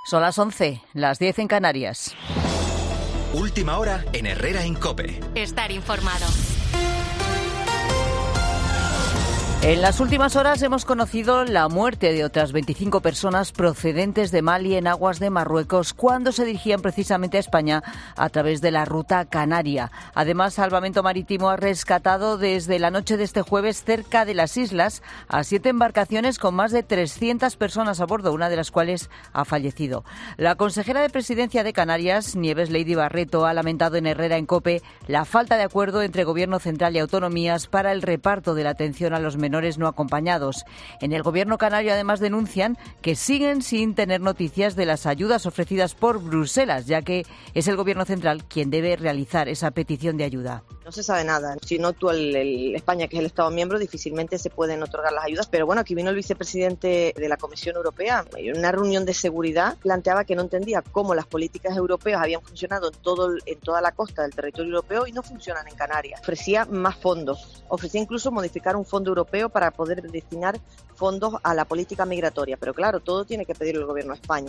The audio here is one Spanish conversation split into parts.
Son las 11, las 10 en Canarias. Última hora en Herrera en COPE. Estar informado. En las últimas horas hemos conocido la muerte de otras 25 personas procedentes de Mali en aguas de Marruecos cuando se dirigían precisamente a España a través de la ruta canaria. Además, Salvamento Marítimo ha rescatado desde la noche de este jueves cerca de las islas a 7 embarcaciones con más de 300 personas a bordo, una de las cuales ha fallecido. La consejera de Presidencia de Canarias, Nieves Lady Barreto, ha lamentado en Herrera en COPE la falta de acuerdo entre Gobierno central y autonomías para el reparto de la atención a los menores no acompañados. En el Gobierno canario además denuncian que siguen sin tener noticias de las ayudas ofrecidas por Bruselas, ya que es el Gobierno central quien debe realizar esa petición de ayuda. No se sabe nada. Si no actúa España, que es el Estado miembro, difícilmente se pueden otorgar las ayudas. Pero bueno, aquí vino el vicepresidente de la Comisión Europea. En una reunión de seguridad planteaba que no entendía cómo las políticas europeas habían funcionado en toda la costa del territorio europeo y no funcionan en Canarias. Ofrecía más fondos. Ofrecía incluso modificar un fondo europeo para poder destinar fondos a la política migratoria. Pero claro, todo tiene que pedir el Gobierno de España.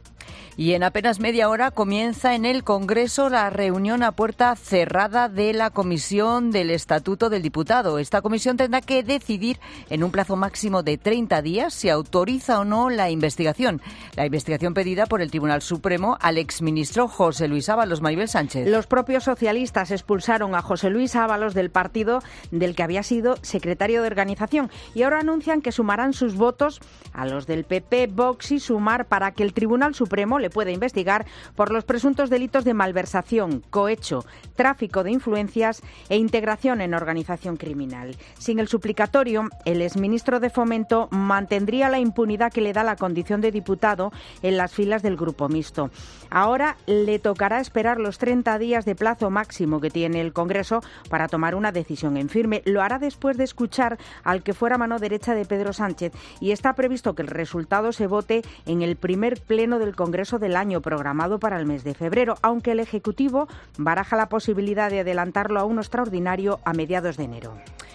Y en apenas media hora comienza en el Congreso la reunión a puerta cerrada de la Comisión del Estatuto del Diputado. Esta comisión tendrá que decidir en un plazo máximo de 30 días si autoriza o no la investigación. La investigación pedida por el Tribunal Supremo al exministro José Luis Ábalos. Maribel Sánchez. Los propios socialistas expulsaron a José Luis Ábalos del partido del que había sido secretario de organización y ahora anuncian que sumarán sus votos a los del PP, Vox y Sumar para que el Tribunal Supremo le puede investigar por los presuntos delitos de malversación, cohecho, tráfico de influencias e integración en organización criminal. Sin el suplicatorio, el exministro de Fomento mantendría la impunidad que le da la condición de diputado en las filas del Grupo Mixto. Ahora le tocará esperar los 30 días de plazo máximo que tiene el Congreso para tomar una decisión en firme. Lo hará después de escuchar al que fuera mano derecha de Pedro Sánchez y está previsto que el resultado se vote en el primer pleno del Congreso del año, programado para el mes de febrero, aunque el Ejecutivo baraja la posibilidad de adelantarlo a uno extraordinario a mediados de enero.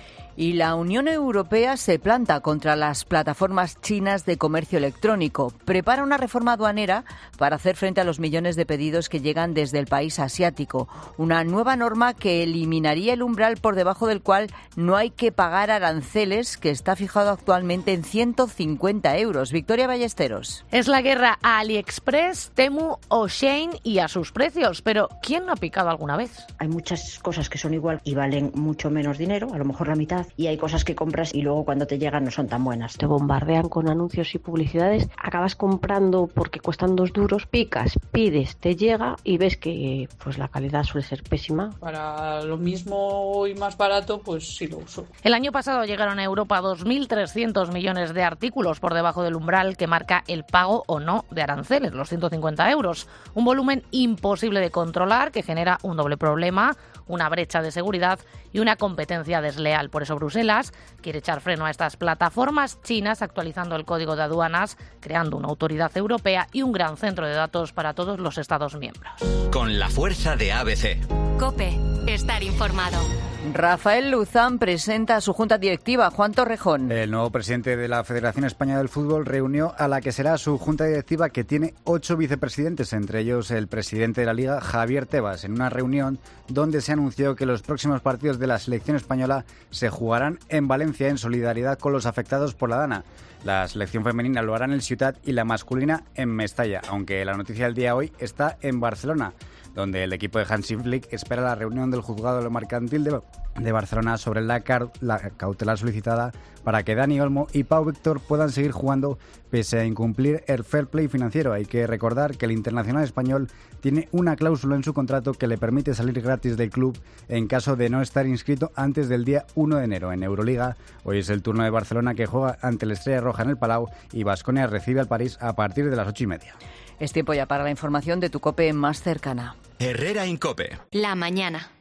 Y la Unión Europea se planta contra las plataformas chinas de comercio electrónico. Prepara una reforma aduanera para hacer frente a los millones de pedidos que llegan desde el país asiático. Una nueva norma que eliminaría el umbral por debajo del cual no hay que pagar aranceles, que está fijado actualmente en 150 euros. Victoria Ballesteros. Es la guerra a AliExpress, Temu o Shein y a sus precios. Pero ¿quién no ha picado alguna vez? Hay muchas cosas que son igual y valen mucho menos dinero, a lo mejor la mitad. Y hay cosas que compras y luego cuando te llegan no son tan buenas. Te bombardean con anuncios y publicidades, acabas comprando porque cuestan 2 duros, picas, pides, te llega y ves que pues la calidad suele ser pésima. Para lo mismo y más barato, pues sí lo uso. El año pasado llegaron a Europa 2.300 millones de artículos por debajo del umbral que marca el pago o no de aranceles, los 150 euros. Un volumen imposible de controlar que genera un doble problema, una brecha de seguridad y una competencia desleal. Por eso Bruselas quiere echar freno a estas plataformas chinas, actualizando el código de aduanas, creando una autoridad europea y un gran centro de datos para todos los Estados miembros. Con la fuerza de ABC. COPE. Estar informado. Rafael Luzán presenta a su junta directiva. Juan Torrejón. El nuevo presidente de la Federación Española del Fútbol reunió a la que será su junta directiva, que tiene 8 vicepresidentes, entre ellos el presidente de la Liga, Javier Tebas, en una reunión donde se anunció que los próximos partidos de la selección española se jugarán en Valencia en solidaridad con los afectados por la Dana. La selección femenina lo hará en el Ciutat y la masculina en Mestalla, aunque la noticia del día hoy está en Barcelona, donde el equipo de Hansi Flick espera la reunión del juzgado de lo mercantil de Barcelona sobre la cautelar solicitada para que Dani Olmo y Pau Víctor puedan seguir jugando pese a incumplir el fair play financiero. Hay que recordar que el internacional español tiene una cláusula en su contrato que le permite salir gratis del club en caso de no estar inscrito antes del día 1 de enero. En Euroliga, hoy es el turno de Barcelona, que juega ante el Estrella Roja en el Palau, y Baskonia recibe al París a partir de las 8:30. Es tiempo ya para la información de tu COPE más cercana. Herrera en COPE. La mañana.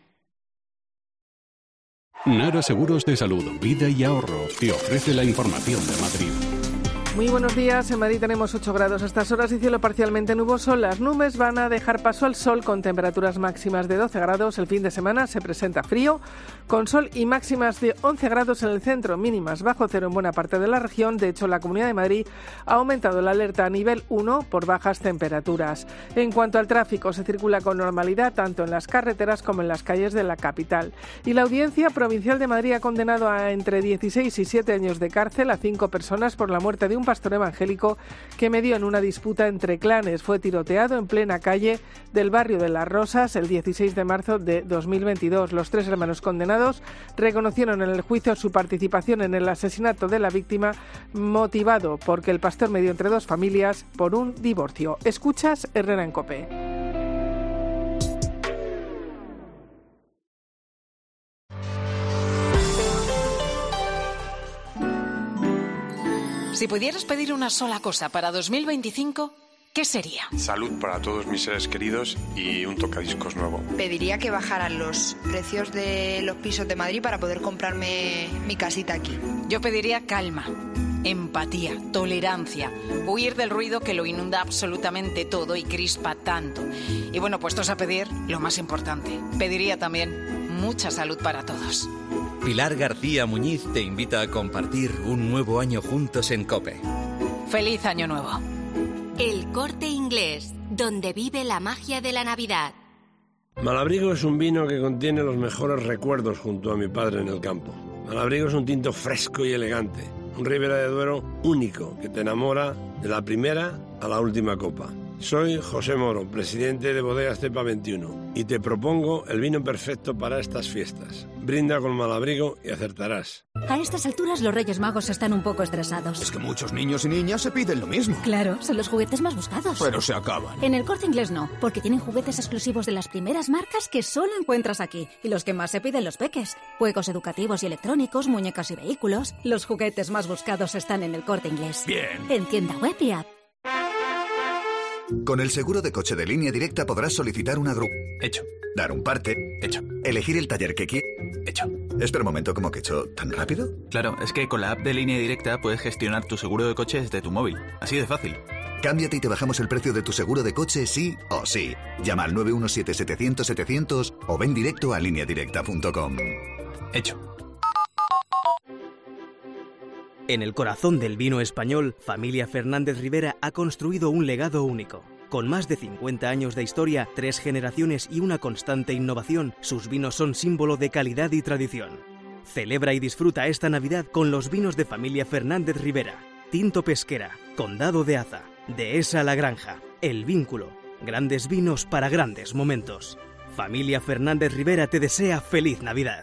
Nara Seguros de Salud, Vida y Ahorro te ofrece la información de Madrid. Muy buenos días. En Madrid tenemos 8 grados a estas horas y cielo parcialmente nuboso. Las nubes van a dejar paso al sol con temperaturas máximas de 12 grados. El fin de semana se presenta frío, con sol y máximas de 11 grados en el centro, mínimas bajo cero en buena parte de la región. De hecho, la Comunidad de Madrid ha aumentado la alerta a nivel 1 por bajas temperaturas. En cuanto al tráfico, se circula con normalidad tanto en las carreteras como en las calles de la capital. Y la Audiencia Provincial de Madrid ha condenado a entre 16 y 7 años de cárcel a 5 personas por la muerte de un pastor evangélico que medió en una disputa entre clanes. Fue tiroteado en plena calle del barrio de Las Rosas el 16 de marzo de 2022. Los 3 hermanos condenados reconocieron en el juicio su participación en el asesinato de la víctima, motivado porque el pastor medió entre 2 familias por un divorcio. Escuchas Herrera en COPE. Si pudieras pedir una sola cosa para 2025, ¿qué sería? Salud para todos mis seres queridos y un tocadiscos nuevo. Pediría que bajaran los precios de los pisos de Madrid para poder comprarme mi casita aquí. Yo pediría calma, empatía, tolerancia, huir del ruido que lo inunda absolutamente todo y crispa tanto. Y bueno, puestos a pedir, lo más importante, pediría también mucha salud para todos. Pilar García Muñiz te invita a compartir un nuevo año juntos en COPE. ¡Feliz Año Nuevo! El Corte Inglés, donde vive la magia de la Navidad. Malabrigo es un vino que contiene los mejores recuerdos junto a mi padre en el campo. Malabrigo es un tinto fresco y elegante, un Ribera de Duero único que te enamora de la primera a la última copa. Soy José Moro, presidente de Bodegas Cepa 21, y te propongo el vino perfecto para estas fiestas. Brinda con Malabrigo y acertarás. A estas alturas los Reyes Magos están un poco estresados. Es que muchos niños y niñas se piden lo mismo. Claro, son los juguetes más buscados. Pero se acaban. En el Corte Inglés no, porque tienen juguetes exclusivos de las primeras marcas que solo encuentras aquí. Y los que más se piden los peques. Juegos educativos y electrónicos, muñecas y vehículos. Los juguetes más buscados están en el Corte Inglés. Bien. En tienda web y app. Con el seguro de coche de Línea Directa podrás solicitar una grúa. Hecho. Dar un parte. Hecho. Elegir el taller que quieras. Hecho. Espera un momento, ¿cómo que hecho? ¿Tan rápido? Claro, es que con la app de Línea Directa puedes gestionar tu seguro de coche desde tu móvil. Así de fácil. Cámbiate y te bajamos el precio de tu seguro de coche sí o sí. Llama al 917-700-700 o ven directo a lineadirecta.com. Hecho. En el corazón del vino español, Familia Fernández Rivera ha construido un legado único. Con más de 50 años de historia, 3 generaciones y una constante innovación, sus vinos son símbolo de calidad y tradición. Celebra y disfruta esta Navidad con los vinos de Familia Fernández Rivera. Tinto Pesquera, Condado de Aza, Dehesa La Granja, El Vínculo. Grandes vinos para grandes momentos. Familia Fernández Rivera te desea feliz Navidad.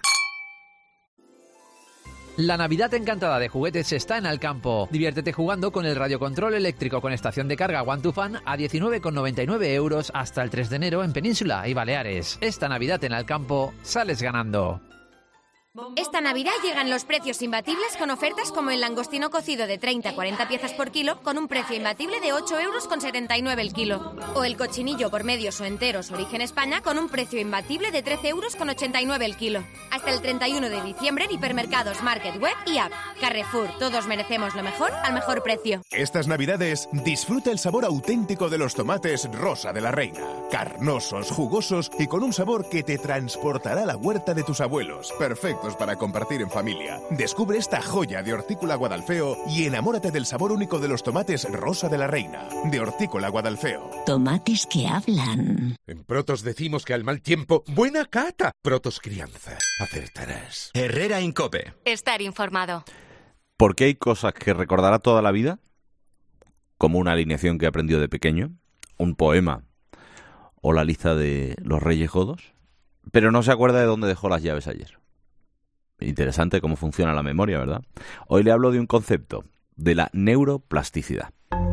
La Navidad encantada de juguetes está en Alcampo. Diviértete jugando con el radiocontrol eléctrico con estación de carga One to Fan a 19,99 € hasta el 3 de enero en Península y Baleares. Esta Navidad en Alcampo sales ganando. Esta Navidad llegan los precios imbatibles con ofertas como el langostino cocido de 30 a 40 piezas por kilo con un precio imbatible de 8,79 € el kilo. O el cochinillo por medios o enteros origen España con un precio imbatible de 13,89 € el kilo. Hasta el 31 de diciembre en hipermercados, market, web y app. Carrefour, todos merecemos lo mejor al mejor precio. Estas Navidades disfruta el sabor auténtico de los tomates Rosa de la Reina. Carnosos, jugosos y con un sabor que te transportará a la huerta de tus abuelos. Perfectos para compartir en familia. Descubre esta joya de Hortícola Guadalfeo y enamórate del sabor único de los tomates Rosa de la Reina. De Hortícola Guadalfeo. Tomates que hablan. En Protos decimos que al mal tiempo, buena cata. Protos Crianza. Acertarás. Herrera en COPE. Estar informado. ¿Por qué hay cosas que recordará toda la vida? Como una alineación que aprendió de pequeño, un poema o la lista de los Reyes Godos, pero no se acuerda de dónde dejó las llaves ayer. Interesante cómo funciona la memoria, ¿verdad? Hoy le hablo de un concepto, de la neuroplasticidad.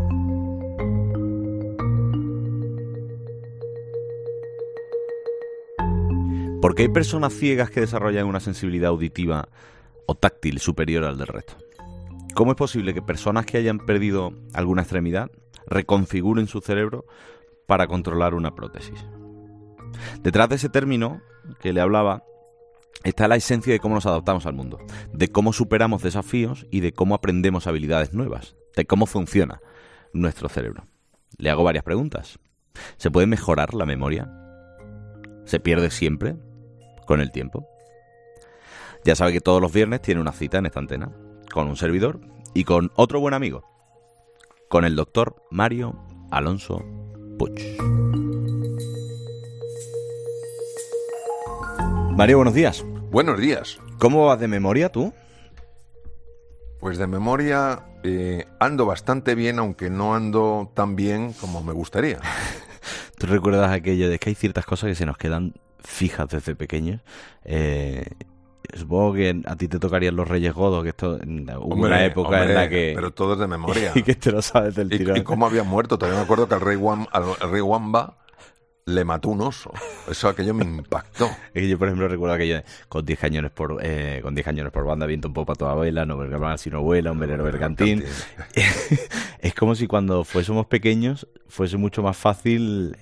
¿Por qué hay personas ciegas que desarrollan una sensibilidad auditiva o táctil superior al del resto? ¿Cómo es posible que personas que hayan perdido alguna extremidad reconfiguren su cerebro para controlar una prótesis? Detrás de ese término que le hablaba está la esencia de cómo nos adaptamos al mundo, de cómo superamos desafíos y de cómo aprendemos habilidades nuevas, de cómo funciona nuestro cerebro. Le hago varias preguntas. ¿Se puede mejorar la memoria? ¿Se pierde siempre con el tiempo? Ya sabe que todos los viernes tiene una cita en esta antena, con un servidor y con otro buen amigo, con el doctor Mario Alonso Puig. Mario, buenos días. Buenos días. ¿Cómo vas de memoria tú? Pues de memoria ando bastante bien, aunque no ando tan bien como me gustaría. ¿Tú recuerdas aquello de que hay ciertas cosas que se nos quedan fijas desde pequeños? Supongo que a ti te tocarían los Reyes Godos, que esto hubo una época en la que... Pero todo es de memoria. Y que te lo sabes del tirón. ¿Y cómo había muerto? Todavía me acuerdo que al rey Wamba le mató un oso. Eso aquello me impactó. Es que yo, por ejemplo, recuerdo aquello de con 10 cañones por banda, viento en popa toda vela, no verga si no vuela, un velero bergantín. Es como si cuando fuésemos pequeños fuese mucho más fácil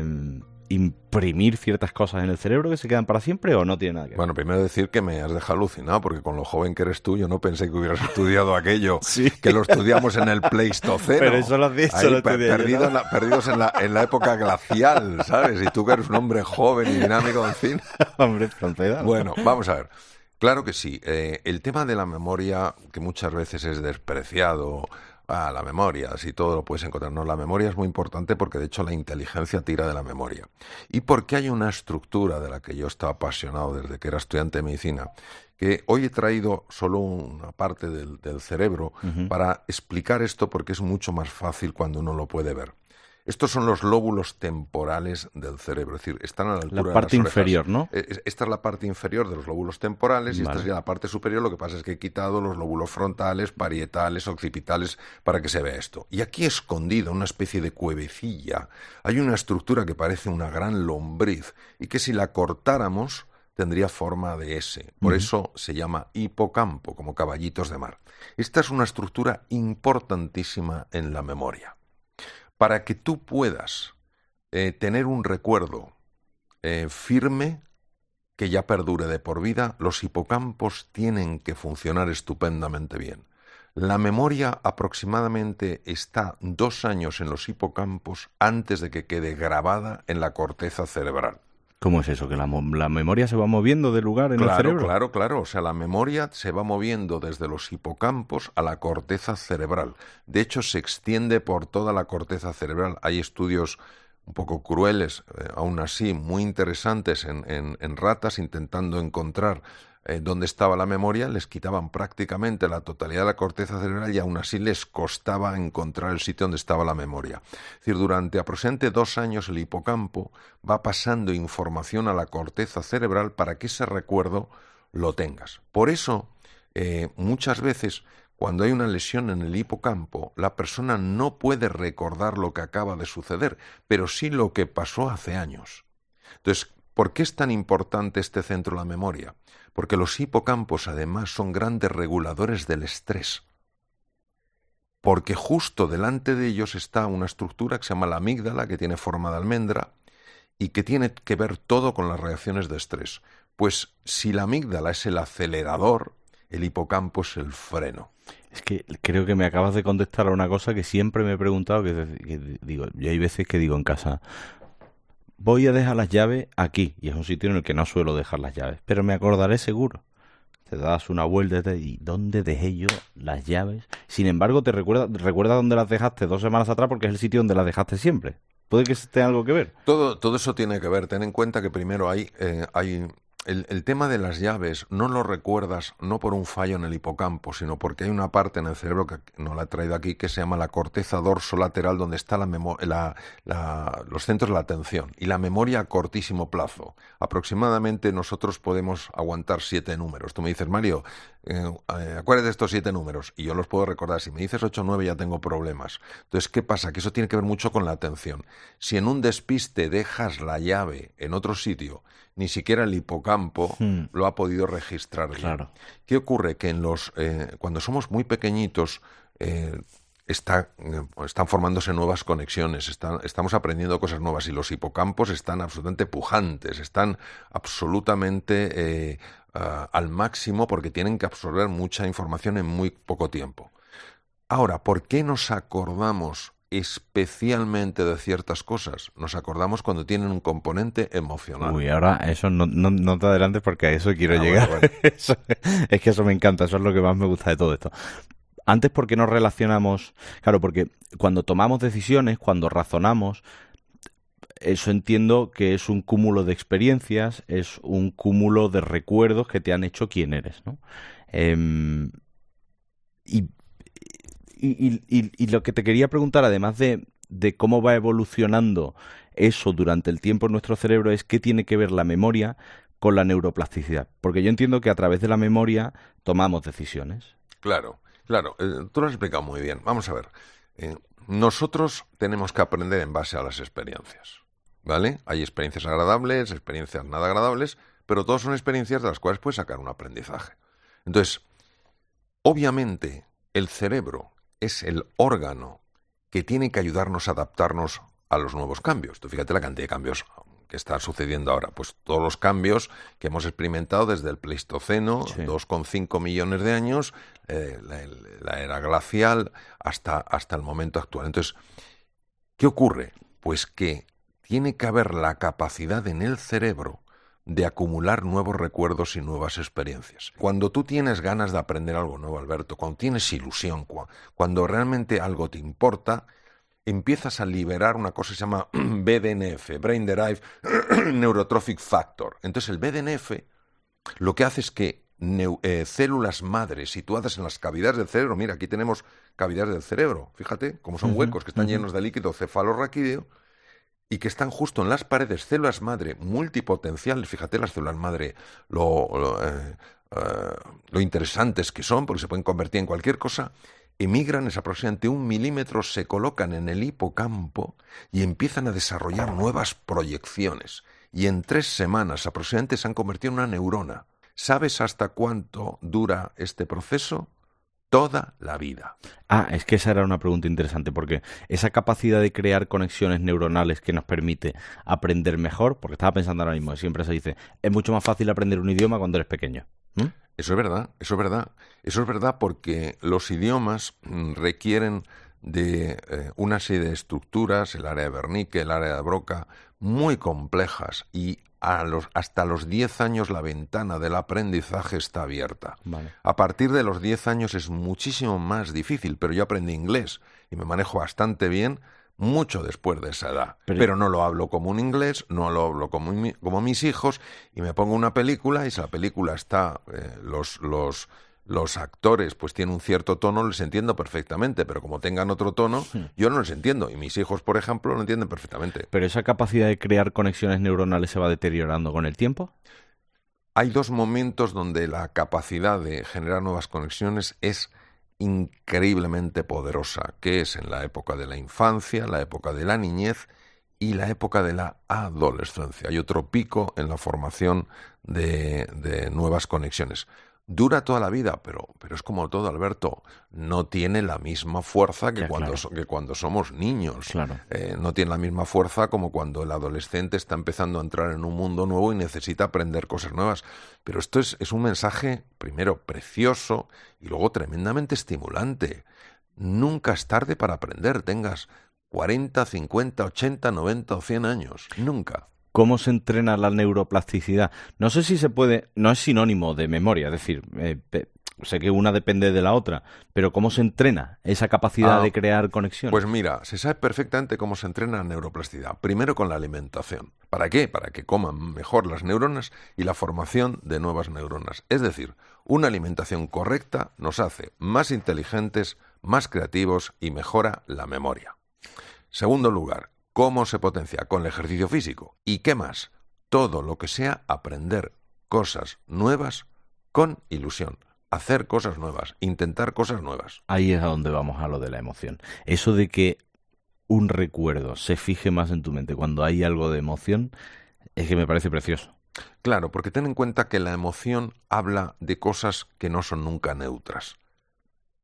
imprimir ciertas cosas en el cerebro que se quedan para siempre, ¿o no tiene nada que ver? Bueno, primero decir que me has dejado alucinado, porque con lo joven que eres tú, yo no pensé que hubieras estudiado aquello, sí, que lo estudiamos en el Pleistoceno. Pero eso lo has dicho, ahí, lo estudié perdidos, perdidos en la época glacial, ¿sabes? Y tú que eres un hombre joven y dinámico, en fin. Hombre, frontera. Bueno, vamos a ver. Claro que sí. El tema de la memoria, que muchas veces es despreciado... la memoria, si todo lo puedes encontrar. No, la memoria es muy importante porque de hecho la inteligencia tira de la memoria. Y porque hay una estructura de la que yo estaba apasionado desde que era estudiante de medicina, que hoy he traído solo una parte del cerebro para explicar esto, porque es mucho más fácil cuando uno lo puede ver. Estos son los lóbulos temporales del cerebro, es decir, están a la altura de las orejas. La parte inferior, ¿no? Esta es la parte inferior de los lóbulos temporales y vale. Esta sería la parte superior. Lo que pasa es que he quitado los lóbulos frontales, parietales, occipitales para que se vea esto. Y aquí escondido, una especie de cuevecilla, hay una estructura que parece una gran lombriz y que si la cortáramos tendría forma de S. Por eso se llama hipocampo, como caballitos de mar. Esta es una estructura importantísima en la memoria. Para que tú puedas tener un recuerdo firme que ya perdure de por vida, los hipocampos tienen que funcionar estupendamente bien. La memoria aproximadamente está 2 años en los hipocampos antes de que quede grabada en la corteza cerebral. ¿Cómo es eso? ¿Que la memoria se va moviendo de lugar en el cerebro? Claro. O sea, la memoria se va moviendo desde los hipocampos a la corteza cerebral. De hecho, se extiende por toda la corteza cerebral. Hay estudios un poco crueles, aún así, muy interesantes en ratas, intentando encontrar dónde estaba la memoria. Les quitaban prácticamente la totalidad de la corteza cerebral y aún así les costaba encontrar el sitio donde estaba la memoria. Es decir, durante aproximadamente 2 años el hipocampo va pasando información a la corteza cerebral para que ese recuerdo lo tengas. Por eso, muchas veces, cuando hay una lesión en el hipocampo, la persona no puede recordar lo que acaba de suceder, pero sí lo que pasó hace años. Entonces, ¿por qué es tan importante este centro de la memoria? Porque los hipocampos, además, son grandes reguladores del estrés. Porque justo delante de ellos está una estructura que se llama la amígdala, que tiene forma de almendra y que tiene que ver todo con las reacciones de estrés. Pues si la amígdala es el acelerador, el hipocampo es el freno. Es que creo que me acabas de contestar a una cosa que siempre me he preguntado, que digo, yo hay veces que digo en casa... Voy a dejar las llaves aquí, y es un sitio en el que no suelo dejar las llaves, pero me acordaré seguro. Te das una vuelta y ¿dónde dejé yo las llaves? Sin embargo, te recuerda dónde las dejaste 2 semanas atrás porque es el sitio donde las dejaste siempre. ¿Puede que tenga algo que ver? Todo eso tiene que ver. Ten en cuenta que primero hay el tema de las llaves no lo recuerdas no por un fallo en el hipocampo, sino porque hay una parte en el cerebro que no la he traído aquí que se llama la corteza dorsolateral, donde está los centros de la atención y la memoria a cortísimo plazo. Aproximadamente nosotros podemos aguantar 7 números. Tú me dices, Mario, acuérdate de estos 7 números y yo los puedo recordar. Si me dices 8 o 9 ya tengo problemas. Entonces, ¿qué pasa? Que eso tiene que ver mucho con la atención. Si en un despiste dejas la llave en otro sitio, ni siquiera el hipocampo lo ha podido registrar bien. Claro. ¿Qué ocurre? Que cuando somos muy pequeñitos, están formándose nuevas conexiones, estamos aprendiendo cosas nuevas y los hipocampos están absolutamente pujantes, están absolutamente al máximo porque tienen que absorber mucha información en muy poco tiempo. Ahora, ¿por qué nos acordamos especialmente de ciertas cosas? Nos acordamos cuando tienen un componente emocional. Uy, ahora eso no te adelantes porque a eso quiero llegar. Bueno. Es que eso me encanta, eso es lo que más me gusta de todo esto. Antes, ¿por qué nos relacionamos? Claro, porque cuando tomamos decisiones, cuando razonamos, eso entiendo que es un cúmulo de experiencias, es un cúmulo de recuerdos que te han hecho quién eres, ¿no? Y lo que te quería preguntar, además de cómo va evolucionando eso durante el tiempo en nuestro cerebro, es qué tiene que ver la memoria con la neuroplasticidad. Porque yo entiendo que a través de la memoria tomamos decisiones. Claro, tú lo has explicado muy bien. Vamos a ver, nosotros tenemos que aprender en base a las experiencias, ¿vale? Hay experiencias agradables, experiencias nada agradables, pero todas son experiencias de las cuales puedes sacar un aprendizaje. Entonces, obviamente, el cerebro es el órgano que tiene que ayudarnos a adaptarnos a los nuevos cambios. Tú fíjate la cantidad de cambios que están sucediendo ahora. Pues todos los cambios que hemos experimentado desde el Pleistoceno, 2,5 millones de años, la era glacial, hasta el momento actual. Entonces, ¿qué ocurre? Pues que tiene que haber la capacidad en el cerebro de acumular nuevos recuerdos y nuevas experiencias. Cuando tú tienes ganas de aprender algo nuevo, Alberto, cuando tienes ilusión, cuando realmente algo te importa, empiezas a liberar una cosa que se llama BDNF, Brain Derived Neurotrophic Factor. Entonces el BDNF lo que hace es que células madres situadas en las cavidades del cerebro, mira, aquí tenemos cavidades del cerebro, fíjate cómo son huecos que están llenos de líquido cefalorraquídeo, y que están justo en las paredes, células madre multipotenciales. Fíjate las células madre, lo interesantes que son, porque se pueden convertir en cualquier cosa. Emigran, es aproximadamente 1 milímetro, se colocan en el hipocampo y empiezan a desarrollar nuevas proyecciones. Y en 3 semanas aproximadamente se han convertido en una neurona. ¿Sabes hasta cuánto dura este proceso? Toda la vida. Es que esa era una pregunta interesante, porque esa capacidad de crear conexiones neuronales que nos permite aprender mejor, porque estaba pensando ahora mismo, siempre se dice, es mucho más fácil aprender un idioma cuando eres pequeño. Eso es verdad, eso es verdad. Eso es verdad porque los idiomas requieren de una serie de estructuras, el área de Wernicke, el área de Broca, muy complejas, y hasta los 10 años la ventana del aprendizaje está abierta. Vale. A partir de los 10 años es muchísimo más difícil, pero yo aprendí inglés y me manejo bastante bien mucho después de esa edad. Pero no lo hablo como un inglés, no lo hablo como mis hijos, y me pongo una película y si la película está, los actores pues tienen un cierto tono, les entiendo perfectamente, pero como tengan otro tono, yo no les entiendo. Y mis hijos, por ejemplo, lo entienden perfectamente. ¿Pero esa capacidad de crear conexiones neuronales se va deteriorando con el tiempo? Hay 2 momentos donde la capacidad de generar nuevas conexiones es increíblemente poderosa, que es en la época de la infancia, la época de la niñez y la época de la adolescencia. Hay otro pico en la formación de nuevas conexiones. Dura toda la vida, pero es como todo, Alberto, no tiene la misma fuerza que cuando somos niños. Claro. No tiene la misma fuerza como cuando el adolescente está empezando a entrar en un mundo nuevo y necesita aprender cosas nuevas. Pero esto es un mensaje, primero, precioso y luego tremendamente estimulante. Nunca es tarde para aprender, tengas 40, 50, 80, 90 o 100 años. Nunca. ¿Cómo se entrena la neuroplasticidad? No sé si se puede, no es sinónimo de memoria, es decir, sé que una depende de la otra, pero ¿cómo se entrena esa capacidad de crear conexiones? Pues mira, se sabe perfectamente cómo se entrena la neuroplasticidad. Primero con la alimentación. ¿Para qué? Para que coman mejor las neuronas y la formación de nuevas neuronas. Es decir, una alimentación correcta nos hace más inteligentes, más creativos y mejora la memoria. Segundo lugar, ¿cómo se potencia? Con el ejercicio físico. ¿Y qué más? Todo lo que sea aprender cosas nuevas con ilusión. Hacer cosas nuevas, intentar cosas nuevas. Ahí es a donde vamos, a lo de la emoción. Eso de que un recuerdo se fije más en tu mente cuando hay algo de emoción, es que me parece precioso. Claro, porque ten en cuenta que la emoción habla de cosas que no son nunca neutras.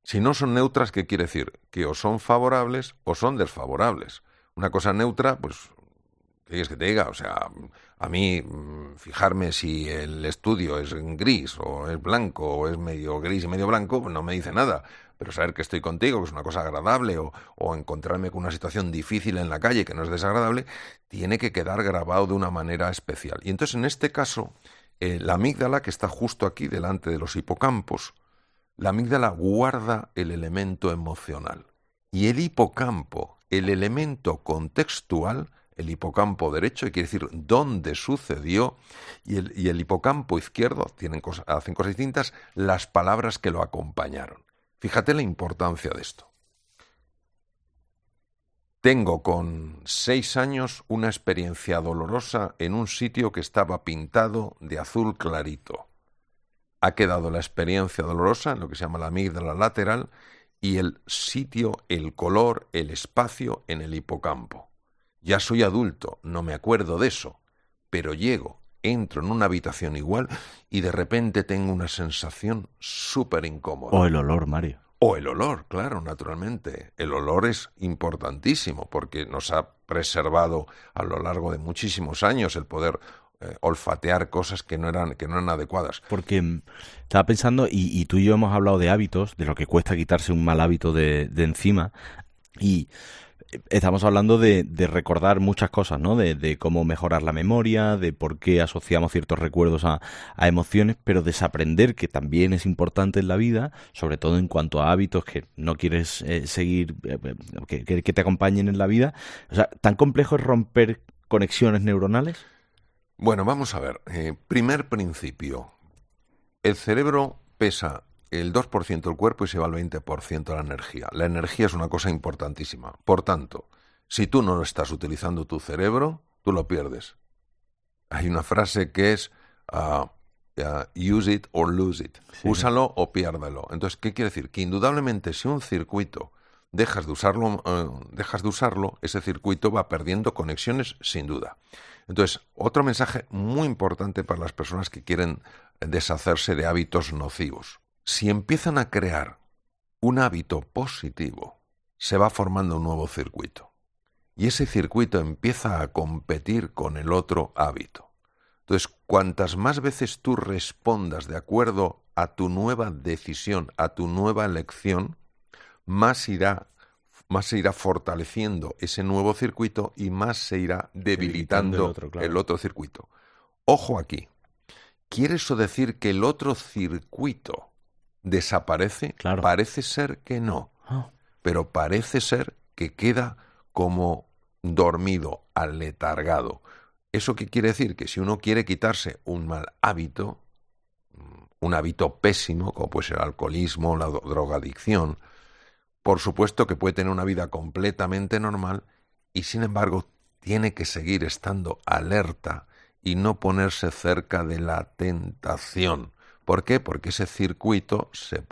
Si no son neutras, ¿qué quiere decir? Que o son favorables o son desfavorables. Una cosa neutra, pues, ¿qué quieres que te diga? O sea, a mí fijarme si el estudio es gris o es blanco o es medio gris y medio blanco, pues no me dice nada. Pero saber que estoy contigo, que es una cosa agradable, o encontrarme con una situación difícil en la calle que no es desagradable, tiene que quedar grabado de una manera especial. Y entonces, en este caso, la amígdala, que está justo aquí delante de los hipocampos, la amígdala guarda el elemento emocional. Y el hipocampo, el elemento contextual, el hipocampo derecho, quiere decir dónde sucedió, y el hipocampo izquierdo, hacen cosas distintas, las palabras que lo acompañaron. Fíjate la importancia de esto. Tengo con 6 años una experiencia dolorosa en un sitio que estaba pintado de azul clarito. Ha quedado la experiencia dolorosa en lo que se llama la amígdala lateral y el sitio, el color, el espacio en el hipocampo. Ya soy adulto, no me acuerdo de eso, pero entro en una habitación igual y de repente tengo una sensación súper incómoda. O el olor, Mario. O el olor, claro, naturalmente. El olor es importantísimo porque nos ha preservado a lo largo de muchísimos años el poder olfatear cosas que no eran adecuadas. Porque estaba pensando, y tú y yo hemos hablado de hábitos, de lo que cuesta quitarse un mal hábito de encima, y estamos hablando de recordar muchas cosas, ¿no? De cómo mejorar la memoria, de por qué asociamos ciertos recuerdos a emociones, pero desaprender, que también es importante en la vida, sobre todo en cuanto a hábitos que no quieres seguir, que te acompañen en la vida. O sea, ¿tan complejo es romper conexiones neuronales? Bueno, vamos a ver. Primer principio. El cerebro pesa el 2% del cuerpo y se va al 20% de la energía. La energía es una cosa importantísima. Por tanto, si tú no estás utilizando tu cerebro, tú lo pierdes. Hay una frase que es use it or lose it. Sí. Úsalo o piérdelo. Entonces, ¿qué quiere decir? Que indudablemente si un circuito dejas de usarlo, ese circuito va perdiendo conexiones sin duda. Entonces, otro mensaje muy importante para las personas que quieren deshacerse de hábitos nocivos. Si empiezan a crear un hábito positivo, se va formando un nuevo circuito. Y ese circuito empieza a competir con el otro hábito. Entonces, cuantas más veces tú respondas de acuerdo a tu nueva decisión, a tu nueva elección, más se irá fortaleciendo ese nuevo circuito y más se irá debilitando el otro circuito. Ojo aquí. ¿Quiere eso decir que el otro circuito desaparece? Claro. Parece ser que no, pero parece ser que queda como dormido, aletargado. ¿Eso qué quiere decir? Que si uno quiere quitarse un mal hábito, un hábito pésimo, como puede ser el alcoholismo, la drogadicción, por supuesto que puede tener una vida completamente normal y sin embargo tiene que seguir estando alerta y no ponerse cerca de la tentación. ¿Por qué? Porque ese circuito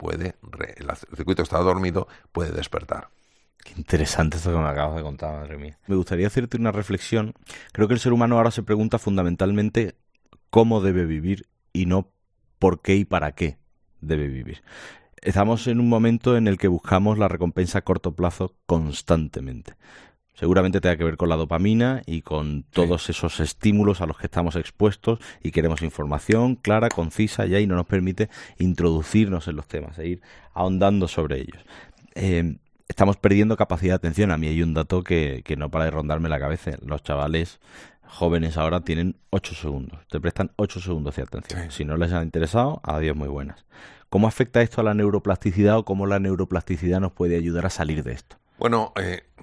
el circuito que está dormido puede despertar. Qué interesante esto que me acabas de contar, madre mía. Me gustaría hacerte una reflexión. Creo que el ser humano ahora se pregunta fundamentalmente cómo debe vivir y no por qué y para qué debe vivir. Estamos en un momento en el que buscamos la recompensa a corto plazo constantemente. Seguramente tenga que ver con la dopamina y con todos esos estímulos a los que estamos expuestos y queremos información clara, concisa y no nos permite introducirnos en los temas e ir ahondando sobre ellos. Estamos perdiendo capacidad de atención. A mí hay un dato que no para de rondarme la cabeza. Los chavales jóvenes ahora tienen 8 segundos. Te prestan 8 segundos de atención. Sí. Si no les ha interesado, adiós, muy buenas. ¿Cómo afecta esto a la neuroplasticidad o cómo la neuroplasticidad nos puede ayudar a salir de esto? Bueno,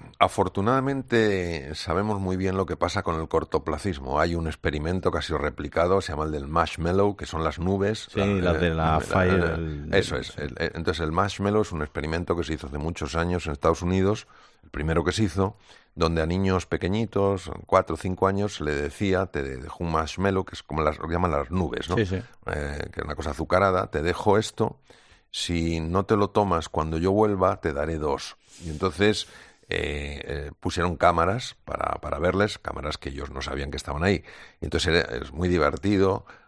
afortunadamente sabemos muy bien lo que pasa con el cortoplacismo. Hay un experimento que ha sido replicado, se llama el del marshmallow, que son las nubes. Sí, las de la fire. Eso es. Entonces el marshmallow es un experimento que se hizo hace muchos años en Estados Unidos, el primero que se hizo, donde a niños pequeñitos, 4 o 5 años, se le decía, te dejo un marshmallow, que es como lo que llaman las nubes, ¿no? Sí, sí. Que es una cosa azucarada, te dejo esto, si no te lo tomas cuando yo vuelva, te daré 2. Y entonces pusieron cámaras para verles, cámaras que ellos no sabían que estaban ahí. Y entonces es muy divertido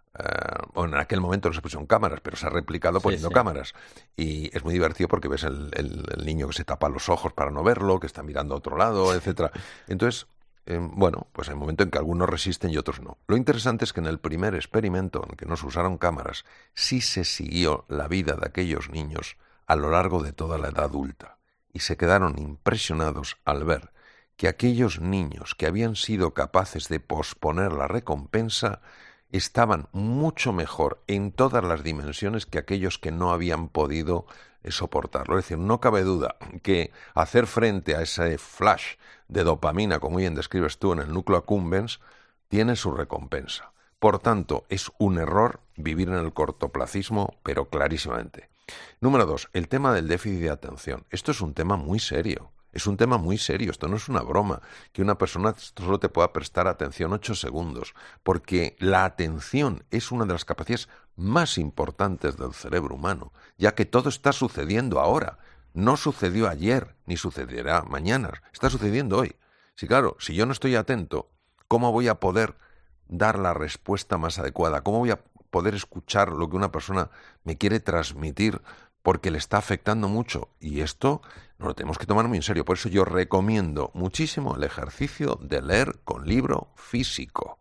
Bueno, en aquel momento no se pusieron cámaras, pero se ha replicado poniendo cámaras. Y es muy divertido porque ves el niño que se tapa los ojos para no verlo, que está mirando a otro lado, etcétera. Entonces, bueno, pues hay un momento en que algunos resisten y otros no. Lo interesante es que en el primer experimento en que no se usaron cámaras, sí se siguió la vida de aquellos niños a lo largo de toda la edad adulta. Y se quedaron impresionados al ver que aquellos niños que habían sido capaces de posponer la recompensa estaban mucho mejor en todas las dimensiones que aquellos que no habían podido soportarlo. Es decir, no cabe duda que hacer frente a ese flash de dopamina, como bien describes tú, en el núcleo accumbens, tiene su recompensa. Por tanto, es un error vivir en el cortoplacismo, pero clarísimamente. Número 2, el tema del déficit de atención. Esto es un tema muy serio. Es un tema muy serio, esto no es una broma, que una persona solo te pueda prestar atención 8 segundos, porque la atención es una de las capacidades más importantes del cerebro humano, ya que todo está sucediendo ahora, no sucedió ayer, ni sucederá mañana, está sucediendo hoy. Sí, claro, si yo no estoy atento, ¿cómo voy a poder dar la respuesta más adecuada? ¿Cómo voy a poder escuchar lo que una persona me quiere transmitir porque le está afectando mucho? Y esto nos lo tenemos que tomar muy en serio. Por eso yo recomiendo muchísimo el ejercicio de leer con libro físico.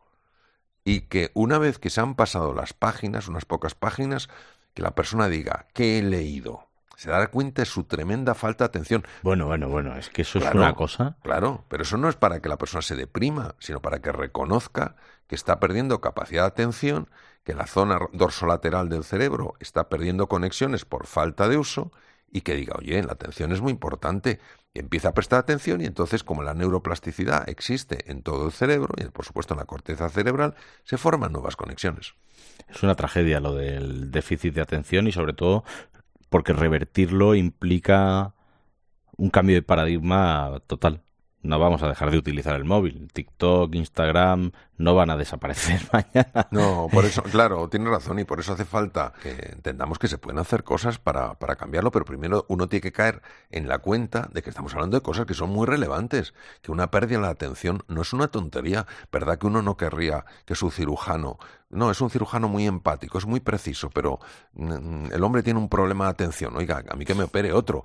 Y que una vez que se han pasado las páginas, unas pocas páginas, que la persona diga, ¿qué he leído? Se dará cuenta de su tremenda falta de atención. Bueno, es que eso es una cosa. Claro, pero eso no es para que la persona se deprima, sino para que reconozca que está perdiendo capacidad de atención, que la zona dorsolateral del cerebro está perdiendo conexiones por falta de uso, y que diga, oye, la atención es muy importante, y empieza a prestar atención, y entonces, como la neuroplasticidad existe en todo el cerebro, y por supuesto en la corteza cerebral, se forman nuevas conexiones. Es una tragedia lo del déficit de atención, y sobre todo porque revertirlo implica un cambio de paradigma total. No vamos a dejar de utilizar el móvil. TikTok, Instagram no van a desaparecer mañana. No, por eso, claro, tienes razón, y por eso hace falta que entendamos que se pueden hacer cosas para cambiarlo, pero primero uno tiene que caer en la cuenta de que estamos hablando de cosas que son muy relevantes, que una pérdida de la atención no es una tontería. ¿Verdad que uno no querría que su cirujano... No, es un cirujano muy empático, es muy preciso, pero el hombre tiene un problema de atención. Oiga, a mí que me opere otro.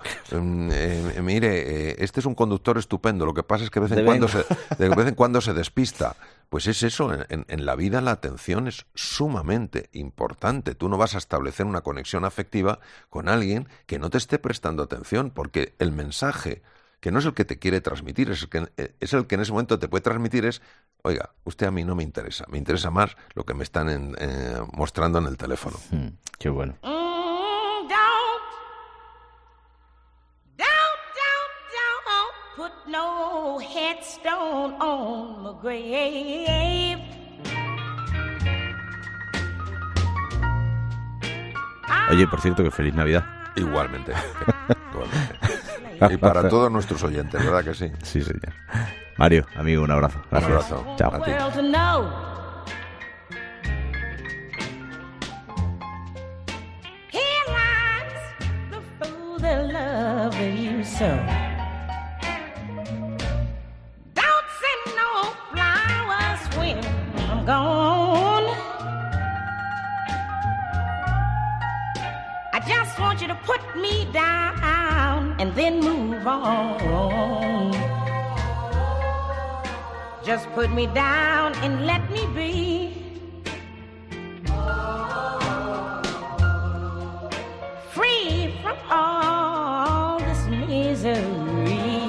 Mire, este es un conductor estupendo, lo que pasa es que de vez en cuando se despista. Pues es eso, en la vida la atención es sumamente importante. Tú no vas a establecer una conexión afectiva con alguien que no te esté prestando atención, porque el mensaje, que no es el que te quiere transmitir, es el que en ese momento te puede transmitir es, oiga, usted a mí no me interesa más lo que me están mostrando en el teléfono. Qué bueno. Put no headstone on my grave. Oye, por cierto, que feliz Navidad. Igualmente. Y para todos nuestros oyentes, ¿verdad que sí? Sí, señor. Mario, amigo, un abrazo. Gracias. Un abrazo. Chao. A ti. Here lies the fool that loved you so. Don't send no flowers when I'm gone. I just want you to put me down and then move on. Just put me down and let me be. Free from all this misery.